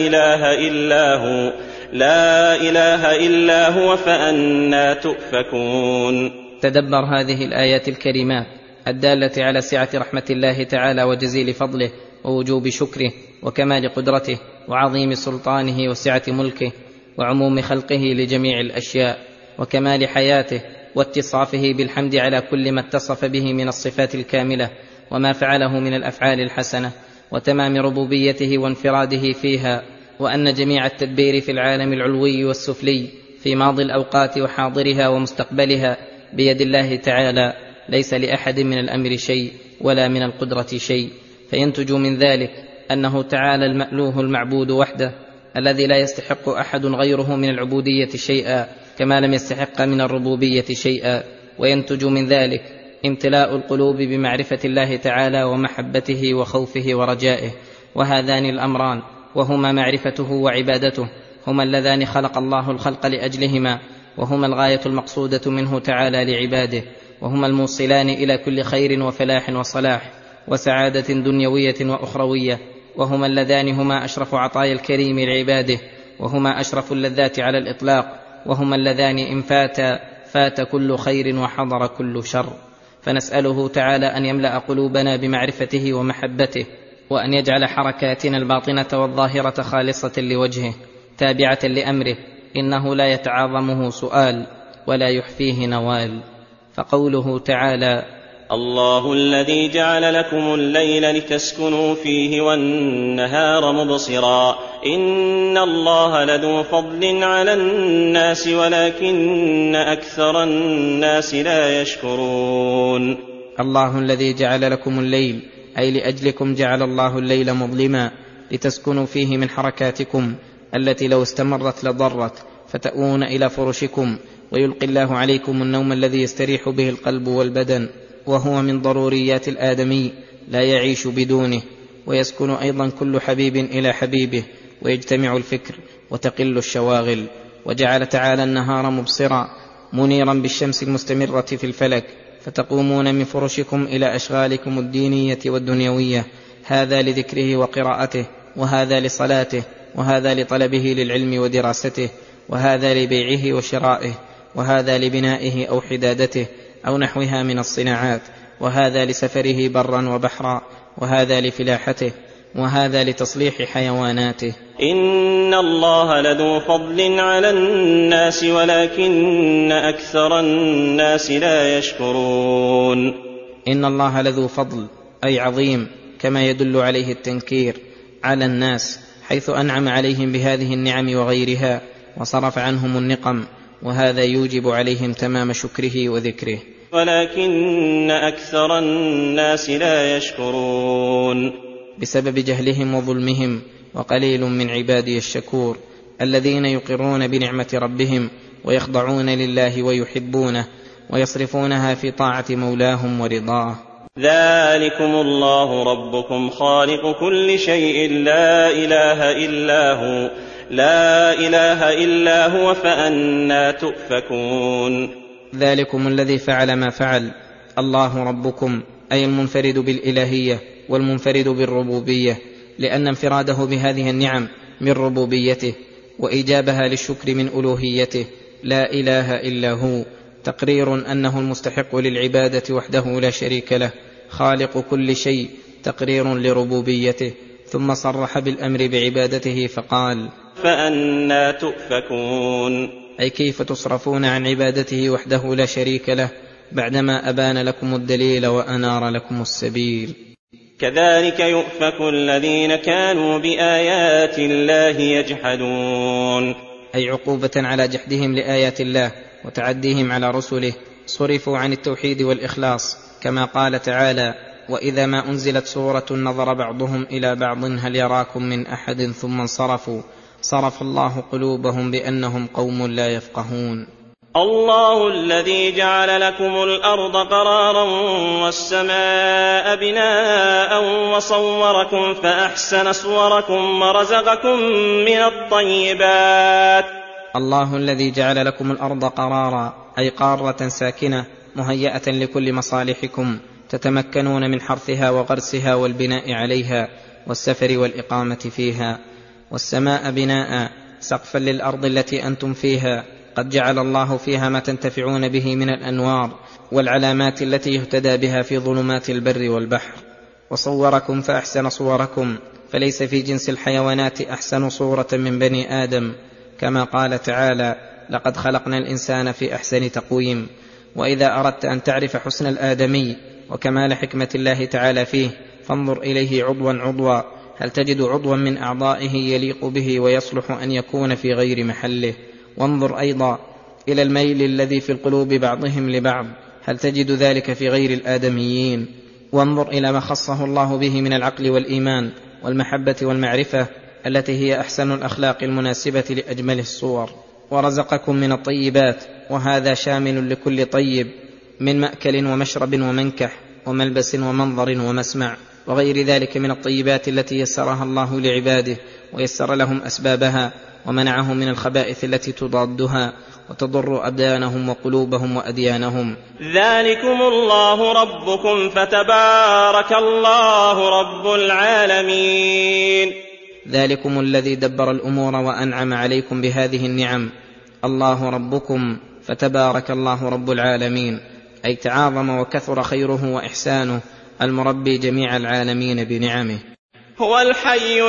إله إلا هو فأنى تؤفكون. تدبر هذه الآيات الكريمات الدالة على سعة رحمة الله تعالى وجزيل فضله ووجوب شكره وكمال قدرته وعظيم سلطانه وسعة ملكه وعموم خلقه لجميع الأشياء وكمال حياته واتصافه بالحمد على كل ما اتصف به من الصفات الكاملة وما فعله من الأفعال الحسنة وتمام ربوبيته وانفراده فيها، وأن جميع التدبير في العالم العلوي والسفلي في ماضي الأوقات وحاضرها ومستقبلها بيد الله تعالى، ليس لأحد من الأمر شيء ولا من القدرة شيء، فينتج من ذلك أنه تعالى المألوه المعبود وحده الذي لا يستحق أحد غيره من العبودية شيئا كما لم يستحق من الربوبية شيئا. وينتج من ذلك امتلاء القلوب بمعرفة الله تعالى ومحبته وخوفه ورجائه، وهذان الأمران وهما معرفته وعبادته هما اللذان خلق الله الخلق لأجلهما، وهما الغاية المقصودة منه تعالى لعباده، وهما الموصلان إلى كل خير وفلاح وصلاح وسعادة دنيوية وأخروية، وهما اللذان هما أشرف عطايا الكريم لعباده، وهما أشرف اللذات على الإطلاق، وهما اللذان إن فات كل خير وحضر كل شر. فنسأله تعالى أن يملأ قلوبنا بمعرفته ومحبته، وأن يجعل حركاتنا الباطنة والظاهرة خالصة لوجهه تابعة لأمره، إنه لا يتعاظمه سؤال ولا يحفيه نوال. فقوله تعالى: الله الذي جعل لكم الليل لتسكنوا فيه والنهار مبصرا إن الله لذو فضل على الناس ولكن أكثر الناس لا يشكرون. الله الذي جعل لكم الليل، أي لأجلكم جعل الله الليل مظلما لتسكنوا فيه من حركاتكم التي لو استمرت لضرت، فتأوون إلى فرشكم، ويلقي الله عليكم النوم الذي يستريح به القلب والبدن، وهو من ضروريات الآدمي لا يعيش بدونه، ويسكن أيضا كل حبيب إلى حبيبه، ويجتمع الفكر وتقل الشواغل. وجعل تعالى النهار مبصرا منيرا بالشمس المستمرة في الفلك، فتقومون من فرشكم إلى أشغالكم الدينية والدنيوية، هذا لذكره وقراءته، وهذا لصلاته، وهذا لطلبه للعلم ودراسته، وهذا لبيعه وشرائه، وهذا لبنائه أو حدادته أو نحوها من الصناعات، وهذا لسفره برا وبحرا، وهذا لفلاحته، وهذا لتصليح حيواناته. إن الله لذو فضل على الناس ولكن أكثر الناس لا يشكرون. إن الله لذو فضل أي عظيم، كما يدل عليه التنكير، على الناس، حيث أنعم عليهم بهذه النعم وغيرها وصرف عنهم النقم، وهذا يوجب عليهم تمام شكره وذكره. ولكن أكثر الناس لا يشكرون، بسبب جهلهم وظلمهم، وقليل من عبادي الشكور الذين يقرون بنعمة ربهم ويخضعون لله ويحبونه ويصرفونها في طاعة مولاهم ورضاه. ذلكم الله ربكم خالق كل شيء لا إله إلا هو فأنى تؤفكون. ذلكم الذي فعل ما فعل، الله ربكم، أي المنفرد بالإلهية والمنفرد بالربوبية، لأن انفراده بهذه النعم من ربوبيته وإيجابها للشكر من ألوهيته، لا إله إلا هو، تقرير أنه المستحق للعبادة وحده لا شريك له، خالق كل شيء، تقرير لربوبيته، ثم صرح بالأمر بعبادته فقال: فأنى تؤفكون، أي كيف تصرفون عن عبادته وحده لا شريك له بعدما أبان لكم الدليل وأنار لكم السبيل. كذلك يؤفك الذين كانوا بآيات الله يجحدون، أي عقوبة على جحدهم لآيات الله وتعديهم على رسله، صرفوا عن التوحيد والإخلاص، كما قال تعالى: وإذا ما أنزلت سورة نظر بعضهم إلى بعض هل يراكم من أحد ثم انصرفوا، صرف الله قلوبهم بأنهم قوم لا يفقهون. الله الذي جعل لكم الأرض قرارا والسماء بناء وصوركم فأحسن صوركم ورزقكم من الطيبات. الله الذي جعل لكم الأرض قرارا، أي قارة ساكنة مهيئة لكل مصالحكم، تتمكنون من حرثها وغرسها والبناء عليها والسفر والإقامة فيها. والسماء بناء، سقفا للأرض التي أنتم فيها، قد جعل الله فيها ما تنتفعون به من الأنوار والعلامات التي يهتدى بها في ظلمات البر والبحر. وصوركم فأحسن صوركم، فليس في جنس الحيوانات أحسن صورة من بني آدم، كما قال تعالى: لقد خلقنا الإنسان في أحسن تقويم. وإذا أردت أن تعرف حسن الآدمي وكمال حكمة الله تعالى فيه، فانظر إليه عضوا عضوا، هل تجد عضوا من أعضائه يليق به ويصلح أن يكون في غير محله؟ وانظر أيضا إلى الميل الذي في القلوب بعضهم لبعض، هل تجد ذلك في غير الآدميين؟ وانظر إلى ما خصه الله به من العقل والإيمان والمحبة والمعرفة، التي هي أحسن الأخلاق المناسبة لأجمل الصور. ورزقكم من الطيبات، وهذا شامل لكل طيب، من مأكل ومشرب ومنكح وملبس ومنظر ومسمع، وغير ذلك من الطيبات التي يسرها الله لعباده ويسر لهم أسبابها، ومنعهم من الخبائث التي تضادها وتضر أبدانهم وقلوبهم وأديانهم. ذلكم الله ربكم فتبارك الله رب العالمين. ذلكم الذي دبر الأمور وأنعم عليكم بهذه النعم، الله ربكم فتبارك الله رب العالمين، أي تعاظم وكثر خيره وإحسانه المربي جميع العالمين بنعمه. هو الحي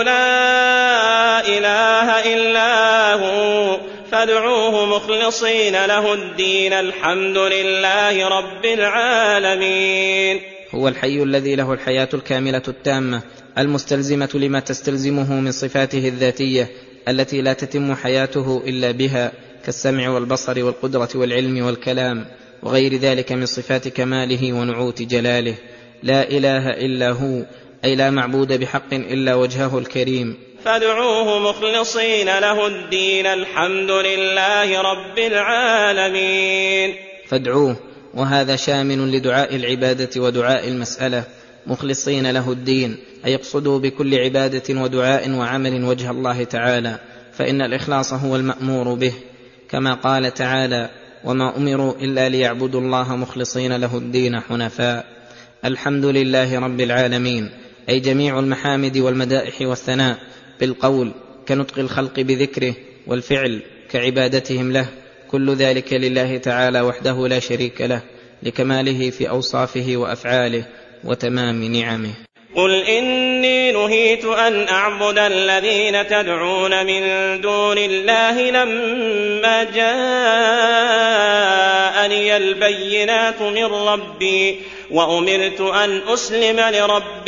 لا إله إلا هو فادعوه مخلصين له الدين الحمد لله رب العالمين. هو الحي الذي له الحياة الكاملة التامة المستلزمة لما تستلزمه من صفاته الذاتية التي لا تتم حياته إلا بها، كالسمع والبصر والقدرة والعلم والكلام وغير ذلك من صفات كماله ونعوت جلاله. لا إله إلا هو، أي لا معبود بحق إلا وجهه الكريم. فادعوه مخلصين له الدين الحمد لله رب العالمين. فادعوه، وهذا شامل لدعاء العبادة ودعاء المسألة، مخلصين له الدين، أي يقصدوا بكل عبادة ودعاء وعمل وجه الله تعالى، فإن الإخلاص هو المأمور به، كما قال تعالى: وما أمروا إلا ليعبدوا الله مخلصين له الدين حنفاء. الحمد لله رب العالمين، أي جميع المحامد والمدائح والثناء، بالقول كنطق الخلق بذكره، والفعل كعبادتهم له، كل ذلك لله تعالى وحده لا شريك له، لكماله في أوصافه وأفعاله وتمام نعمه. قل إني نهيت أن أعبد الذين تدعون من دون الله لما جاءني البينات من ربي وأمرت أن أسلم لرب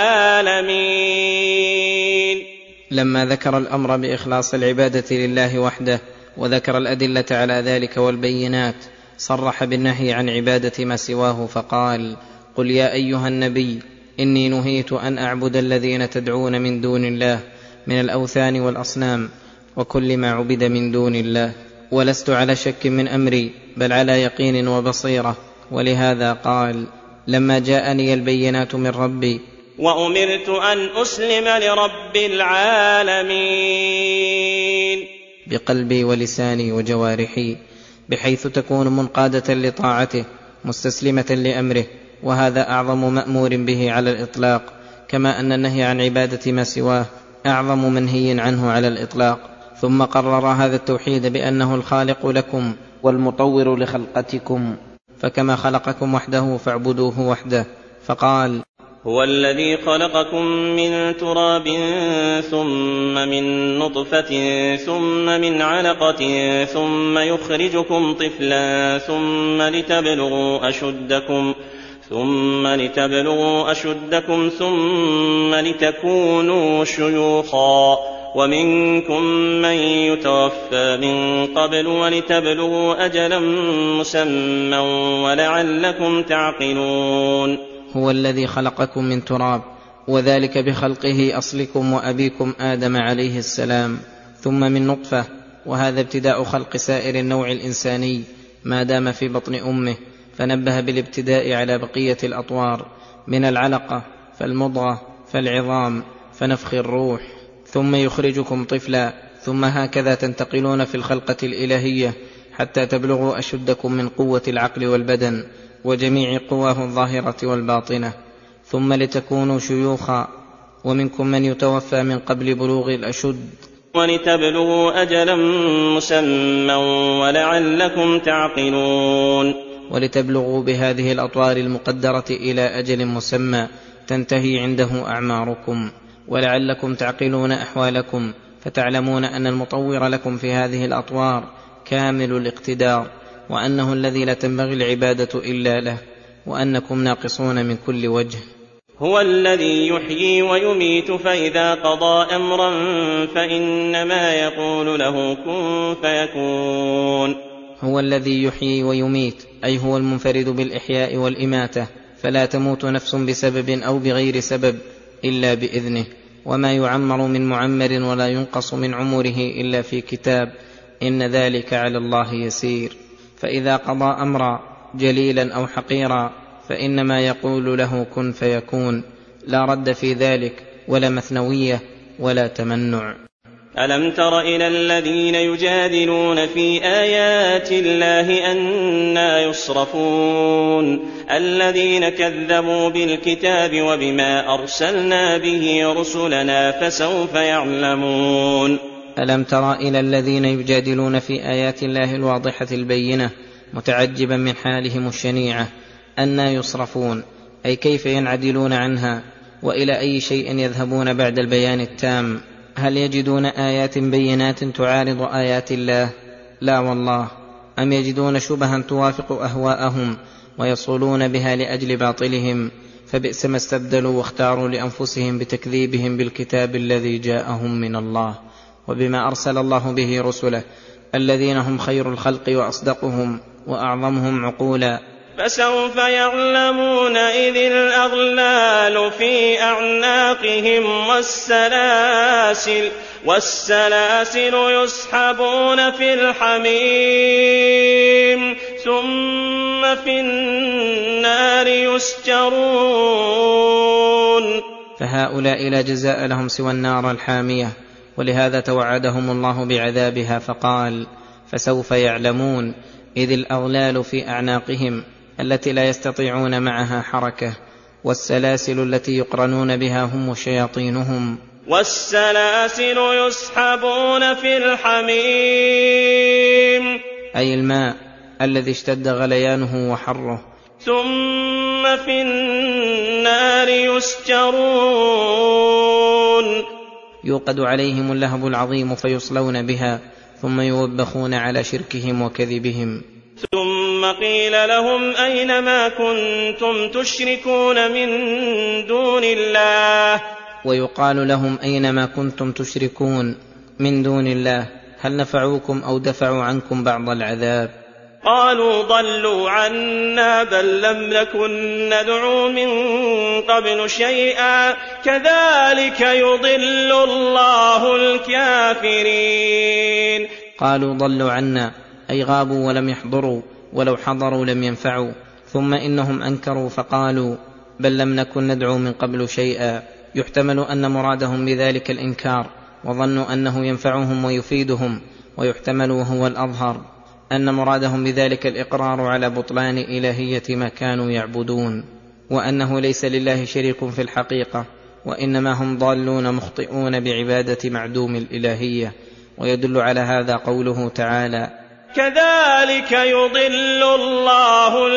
العالمين. لما ذكر الأمر بإخلاص العبادة لله وحده وذكر الأدلة على ذلك والبينات، صرح بالنهي عن عبادة ما سواه فقال: قل يا أيها النبي إني نهيت أن أعبد الذين تدعون من دون الله من الأوثان والأصنام وكل ما عبد من دون الله، ولست على شك من أمري بل على يقين وبصيرة. ولهذا قال: لما جاءني البينات من ربي وأمرت أن أسلم لرب العالمين، بقلبي ولساني وجوارحي، بحيث تكون منقادة لطاعته مستسلمة لأمره، وهذا أعظم مأمور به على الإطلاق، كما أن النهي عن عبادة ما سواه أعظم منهي عنه على الإطلاق. ثم قرر هذا التوحيد بأنه الخالق لكم والمطور لخلقتكم، فكما خلقكم وحده فاعبدوه وحده، فقال: هو الذي خلقكم من تراب ثم من نطفة ثم من علقة ثم يخرجكم طفلا ثم لتبلغوا أشدكم ثم لتكونوا شيوخا، ومنكم من يتوفى من قبل ولتبلغوا أجلا مسمى ولعلكم تعقلون. هو الذي خلقكم من تراب، وذلك بخلقه أصلكم وأبيكم آدم عليه السلام، ثم من نطفة، وهذا ابتداء خلق سائر النوع الإنساني ما دام في بطن أمه، فنبه بالابتداء على بقية الأطوار، من العلقة فالمضغة فالعظام فنفخ الروح، ثم يخرجكم طفلا، ثم هكذا تنتقلون في الخلقة الإلهية حتى تبلغوا أشدكم من قوة العقل والبدن وجميع قواه الظاهرة والباطنة، ثم لتكونوا شيوخا، ومنكم من يتوفى من قبل بلوغ الأشد. ولتبلغوا أجلا مسمى ولعلكم تعقلون. ولتبلغوا بهذه الأطوار المقدرة إلى أجل مسمى تنتهي عنده أعماركم، ولعلكم تعقلون أحوالكم، فتعلمون أن المطور لكم في هذه الأطوار كامل الاقتدار، وأنه الذي لا تنبغي العبادة إلا له، وأنكم ناقصون من كل وجه. هو الذي يحيي ويميت، فإذا قضى أمرا فإنما يقول له كن فيكون. هو الذي يحيي ويميت، أي هو المنفرد بالإحياء والإماتة، فلا تموت نفس بسبب أو بغير سبب إلا بإذنه، وما يعمر من معمر ولا ينقص من عمره إلا في كتاب، إن ذلك على الله يسير. فإذا قضى أمرا جليلا أو حقيرا فإنما يقول له كن فيكون، لا رد في ذلك ولا مثنوية ولا تمنع. ألم تر إلى الذين يجادلون في آيات الله أنى يصرفون، الذين كذبوا بالكتاب وبما أرسلنا به رسلنا فسوف يعلمون. ألم تر إلى الذين يجادلون في آيات الله الواضحة البينة متعجبا من حالهم الشنيعة أنى يصرفون، أي كيف ينعدلون عنها، وإلى أي شيء يذهبون بعد البيان التام؟ هل يجدون آيات بينات تعارض آيات الله؟ لا والله. أم يجدون شبها توافق أهواءهم ويصولون بها لأجل باطلهم؟ فبئس ما استبدلوا واختاروا لأنفسهم بتكذيبهم بالكتاب الذي جاءهم من الله وبما أرسل الله به رسله، الذين هم خير الخلق وأصدقهم وأعظمهم عقولا. فسوف يعلمون إذ الأغلال في أعناقهم والسلاسل يسحبون في الحميم ثم في النار يسجرون. فهؤلاء لا جزاء لهم سوى النار الحامية، ولهذا توعدهم الله بعذابها فقال فسوف يعلمون إذ الأغلال في أعناقهم التي لا يستطيعون معها حركة، والسلاسل التي يقرنون بها هم وشياطينهم، والسلاسل يسحبون في الحميم، أي الماء الذي اشتد غليانه وحره، ثم في النار يسجرون، يوقد عليهم اللهب العظيم فيصلون بها، ثم يوبخون على شركهم وكذبهم. ثم قيل لهم أين ما كنتم تشركون من دون الله؟ ويقال لهم أين ما كنتم تشركون من دون الله، هل نفعوكم أو دفعوا عنكم بعض العذاب؟ قالوا ضلوا عنا بل لم نكن ندعو من قبل شيئا كذلك يضل الله الكافرين. قالوا ضلوا عنا، أي غابوا ولم يحضروا، ولو حضروا لم ينفعوا. ثم إنهم أنكروا فقالوا بل لم نكن ندعو من قبل شيئا، يحتمل أن مرادهم بذلك الإنكار، وظنوا أنه ينفعهم ويفيدهم، ويحتمل وهو الأظهر أن مرادهم بذلك الإقرار على بطلان إلهية ما كانوا يعبدون، وأنه ليس لله شريك في الحقيقة، وإنما هم ضالون مخطئون بعبادة معدوم الإلهية. ويدل على هذا قوله تعالى كذلك يضل الله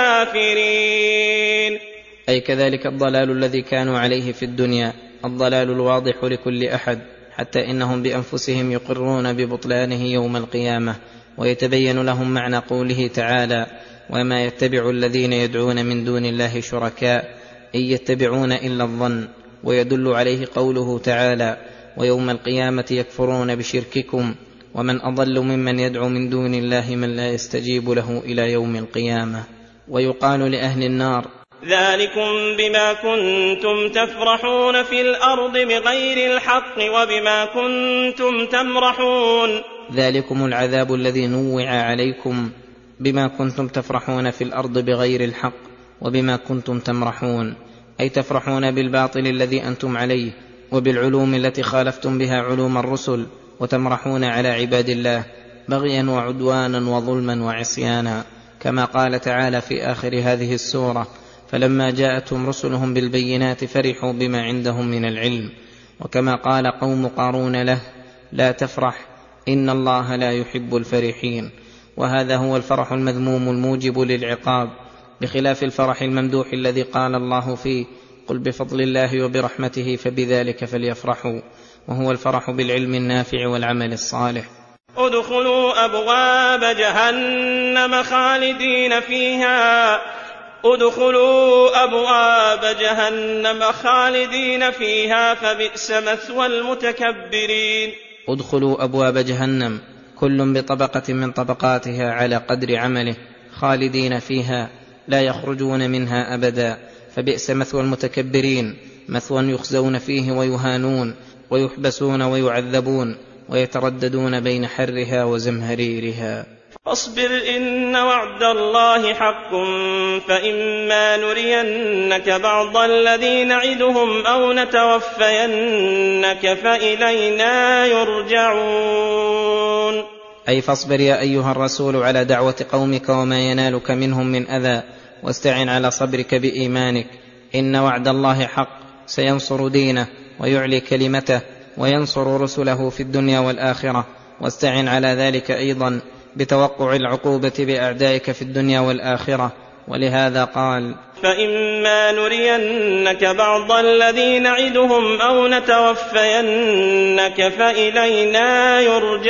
الكافرين، أي كذلك الضلال الذي كانوا عليه في الدنيا، الضلال الواضح لكل أحد، حتى إنهم بأنفسهم يقرون ببطلانه يوم القيامة. ويتبين لهم معنى قوله تعالى وما يتبع الذين يدعون من دون الله شركاء، إن يتبعون إلا الظن. ويدل عليه قوله تعالى ويوم القيامة يكفرون بشرككم ومن أضل ممن يدعو من دون الله من لا يستجيب له إلى يوم القيامة. ويقال لأهل النار ذلكم بما كنتم تفرحون في الأرض بغير الحق وبما كنتم تمرحون. ذلكم العذاب الذي نوع عليكم بما كنتم تفرحون في الأرض بغير الحق وبما كنتم تمرحون، أي تفرحون بالباطل الذي أنتم عليه وبالعلوم التي خالفتم بها علوم الرسل، وتمرحون على عباد الله بغيا وعدوانا وظلما وعصيانا، كما قال تعالى في آخر هذه السورة فلما جاءتهم رسلهم بالبينات فرحوا بما عندهم من العلم. وكما قال قوم قارون له لا تفرح، إن الله لا يحب الفرحين. وهذا هو الفرح المذموم الموجب للعقاب، بخلاف الفرح الممدوح الذي قال الله فيه: قل بفضل الله وبرحمته فبذلك فليفرحوا، وهو الفرح بالعلم النافع والعمل الصالح. ادخلوا أبواب جهنم خالدين فيها فبئس مثوى المتكبرين. ادخلوا أبواب جهنم، كل بطبقة من طبقاتها على قدر عمله، خالدين فيها لا يخرجون منها أبدا، فبئس مثوى المتكبرين، مثوى يخزون فيه ويهانون ويحبسون ويعذبون ويترددون بين حرها وزمهريرها. فاصبر إن وعد الله حق، فإما نرينك بعض الذي نعدهم أو نتوفينك فإلينا يرجعون. أي فاصبر يا أيها الرسول على دعوة قومك وما ينالك منهم من أذى، واستعن على صبرك بإيمانك. إن وعد الله حق، سينصر دينه ويعلي كلمته وينصر رسله في الدنيا والآخرة. واستعن على ذلك أيضا بتوقع العقوبة بأعدائك في الدنيا والآخرة. ولهذا قال: فإما نرينك بعض الذي نعدهم أو نتوفينك فإلينا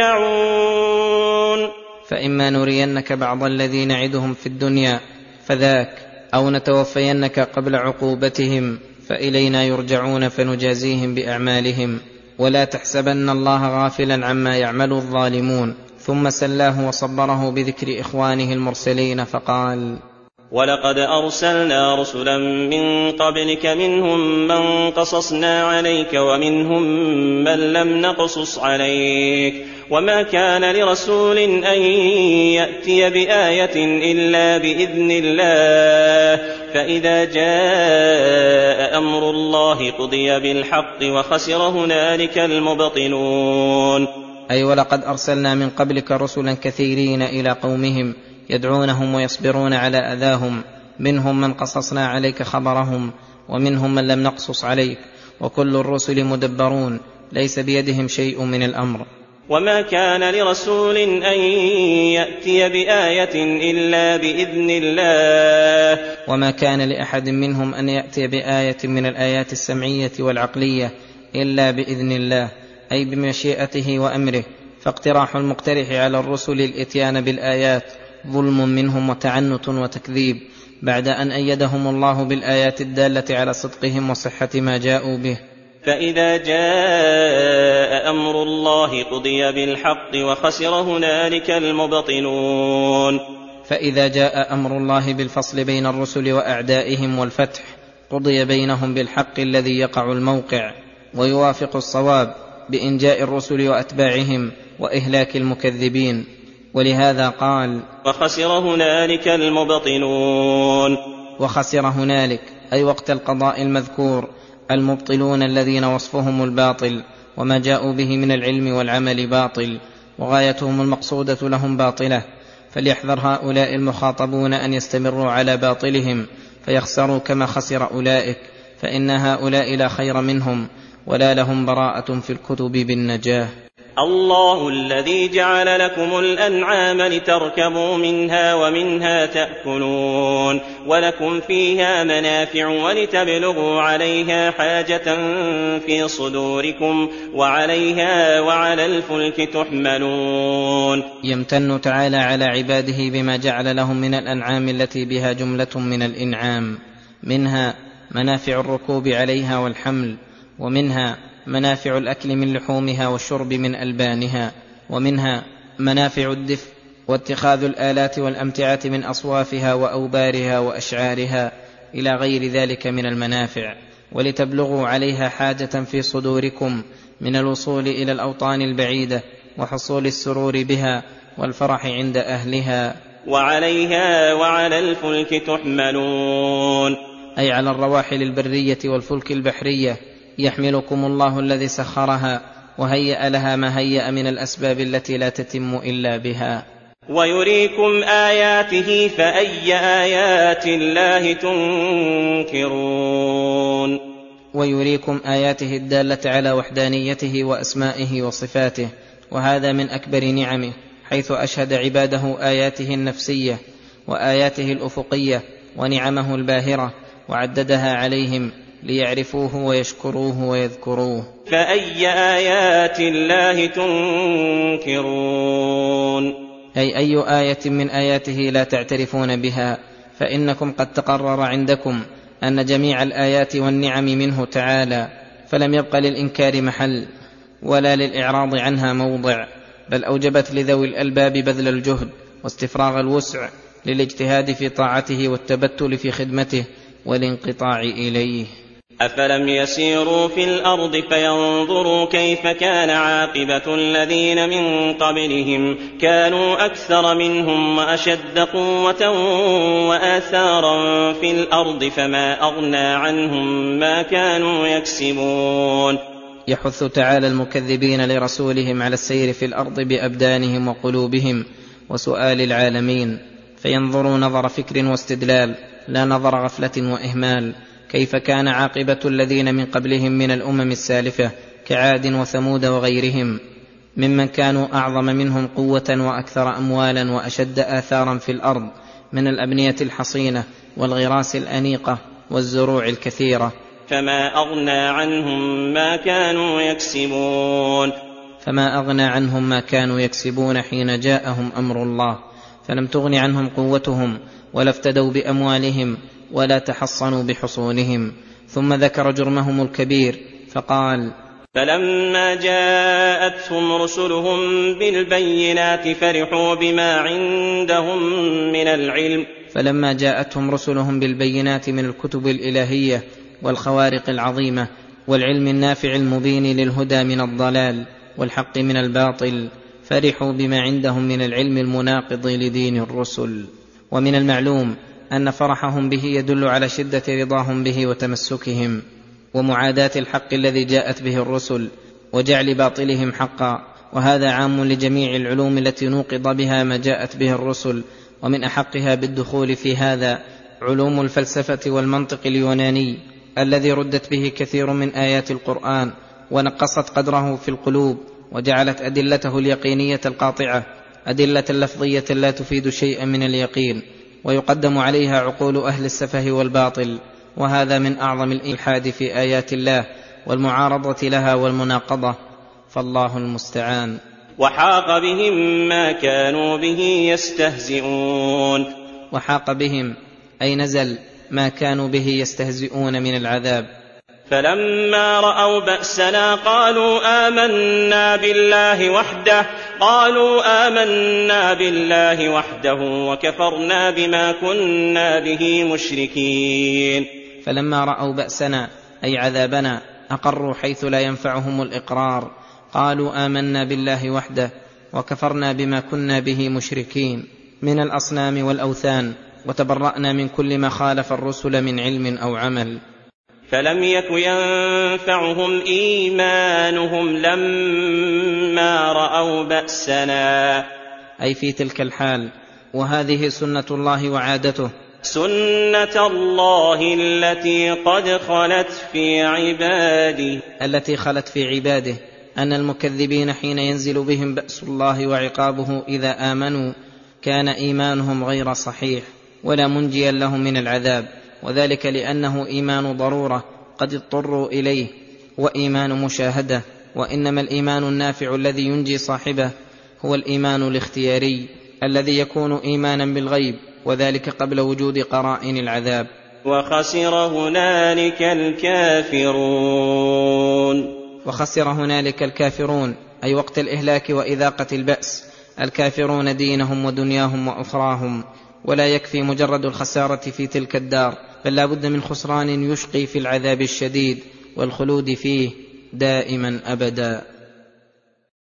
يرجعون. فإما نرينك بعض الذي نعدهم في الدنيا فذاك، أو نتوفينك قبل عقوبتهم فإلينا يرجعون فنجازيهم بأعمالهم. ولا تحسبن الله غافلا عما يعمل الظالمون. ثم سلاه وصبره بذكر إخوانه المرسلين فقال: ولقد أرسلنا رسلا من قبلك، منهم من قصصنا عليك ومنهم من لم نقصص عليك، وما كان لرسول أن يأتي بآية إلا بإذن الله، فإذا جاء أمر الله قضي بالحق وخسر هنالك المبطلون. أي ولقد أرسلنا من قبلك رسلا كثيرين إلى قومهم يدعونهم ويصبرون على أذاهم، منهم من قصصنا عليك خبرهم ومنهم من لم نقصص عليك، وكل الرسل مدبرون ليس بيدهم شيء من الأمر. وما كان لرسول أن يأتي بآية إلا بإذن الله. وما كان لأحد منهم أن يأتي بآية من الآيات السمعية والعقلية إلا بإذن الله، أي بمشيئته وأمره. فاقتراح المقترح على الرسل الإتيان بالآيات ظلم منهم وتعنت وتكذيب، بعد أن أيدهم الله بالآيات الدالة على صدقهم وصحة ما جاءوا به. فإذا جاء أمر الله قضي بالحق وخسر هنالك المبطلون. فإذا جاء أمر الله بالفصل بين الرسل وأعدائهم والفتح، قضي بينهم بالحق الذي يقع الموقع ويوافق الصواب، بإنجاء الرسل وأتباعهم وإهلاك المكذبين. ولهذا قال: وخسر هنالك المبطلون. وخسر هنالك أي وقت القضاء المذكور المبطلون الذين وصفهم الباطل، وما جاءوا به من العلم والعمل باطل، وغايتهم المقصودة لهم باطلة. فليحذر هؤلاء المخاطبون أن يستمروا على باطلهم فيخسروا كما خسر أولئك، فإن هؤلاء لا خير منهم ولا لهم براءة في الكتب بالنجاة. الله الذي جعل لكم الأنعام لتركبوا منها ومنها تأكلون، ولكم فيها منافع ولتبلغوا عليها حاجة في صدوركم، وعليها وعلى الفلك تحملون. يمتن تعالى على عباده بما جعل لهم من الأنعام التي بها جملة من الإنعام، منها منافع الركوب عليها والحمل، ومنها منافع الأكل من لحومها والشرب من ألبانها، ومنها منافع الدفء واتخاذ الآلات والأمتعة من أصوافها وأوبارها وأشعارها إلى غير ذلك من المنافع، ولتبلغوا عليها حاجة في صدوركم من الوصول إلى الأوطان البعيدة وحصول السرور بها والفرح عند أهلها. وعليها وعلى الفلك تحملون، أي على الرواحل البرية والفلك البحرية يحملكم الله الذي سخرها وهيأ لها ما هيأ من الأسباب التي لا تتم إلا بها. ويريكم آياته فأي آيات الله تنكرون. ويريكم آياته الدالة على وحدانيته وأسمائه وصفاته، وهذا من أكبر نعمه، حيث أشهد عباده آياته النفسية وآياته الأفقية ونعمه الباهرة، وعددها عليهم ليعرفوه ويشكروه ويذكروه. فأي آيات الله تنكرون؟ أي آية من آياته لا تعترفون بها؟ فإنكم قد تقرر عندكم أن جميع الآيات والنعم منه تعالى، فلم يبق للإنكار محل ولا للإعراض عنها موضع، بل أوجبت لذوي الألباب بذل الجهد واستفراغ الوسع للاجتهاد في طاعته والتبتل في خدمته والانقطاع إليه. أفلم يسيروا في الأرض فينظروا كيف كان عاقبة الذين من قبلهم، كانوا أكثر منهم وأشد قوة وآثارا في الأرض فما أغنى عنهم ما كانوا يكسبون. يحث تعالى المكذبين لرسولهم على السير في الأرض بأبدانهم وقلوبهم وسؤال العالمين، فينظروا نظر فكر واستدلال لا نظر غفلة وإهمال، كيف كان عاقبة الذين من قبلهم من الأمم السالفة كعاد وثمود وغيرهم، ممن كانوا أعظم منهم قوة وأكثر أموالا وأشد آثارا في الأرض، من الأبنية الحصينة والغراس الأنيقة والزروع الكثيرة، فما أغنى عنهم ما كانوا يكسبون. فما أغنى عنهم ما كانوا يكسبون حين جاءهم أمر الله، فلم تغن عنهم قوتهم ولا افتدوا بأموالهم ولا تحصنوا بحصونهم. ثم ذكر جرمهم الكبير فقال: فلما جاءتهم رسلهم بالبينات فرحوا بما عندهم من العلم. فلما جاءتهم رسلهم بالبينات من الكتب الإلهية والخوارق العظيمة والعلم النافع المبين للهدى من الضلال والحق من الباطل، فرحوا بما عندهم من العلم المناقض لدين الرسل. ومن المعلوم أن فرحهم به يدل على شدة رضاهم به وتمسكهم ومعاداة الحق الذي جاءت به الرسل وجعل باطلهم حقا، وهذا عام لجميع العلوم التي نوقض بها ما جاءت به الرسل، ومن أحقها بالدخول في هذا علوم الفلسفة والمنطق اليوناني الذي ردت به كثير من آيات القرآن ونقصت قدره في القلوب، وجعلت أدلته اليقينية القاطعة أدلة لفظية لا تفيد شيئا من اليقين، ويقدم عليها عقول أهل السفه والباطل، وهذا من أعظم الإلحاد في آيات الله والمعارضة لها والمناقضة، فالله المستعان. وحاق بهم ما كانوا به يستهزئون. وحاق بهم أي نزل ما كانوا به يستهزئون من العذاب. فلما رأوا بأسنا قالوا آمنا بالله وحده وكفرنا بما كنا به مشركين. فلما رأوا بأسنا أي عذابنا أقروا حيث لا ينفعهم الإقرار، قالوا آمنا بالله وحده وكفرنا بما كنا به مشركين من الأصنام والأوثان، وتبرأنا من كل ما خالف الرسل من علم أو عمل. فلم يك ينفعهم إيمانهم لما رأوا بأسنا، أي في تلك الحال، وهذه سنة الله وعادته، سنة الله التي قد خلت في عباده، أن المكذبين حين ينزل بهم بأس الله وعقابه إذا آمنوا كان إيمانهم غير صحيح ولا منجيا لهم من العذاب، وذلك لأنه إيمان ضرورة قد اضطروا إليه وإيمان مشاهدة، وإنما الإيمان النافع الذي ينجي صاحبه هو الإيمان الاختياري الذي يكون إيمانا بالغيب، وذلك قبل وجود قرائن العذاب. وخسر هنالك الكافرون أي وقت الإهلاك وإذاقة البأس، الكافرون دينهم ودنياهم وأخراهم، ولا يكفي مجرد الخسارة في تلك الدار، بل لا بد من خسران يشقي في العذاب الشديد والخلود فيه دائما أبدا.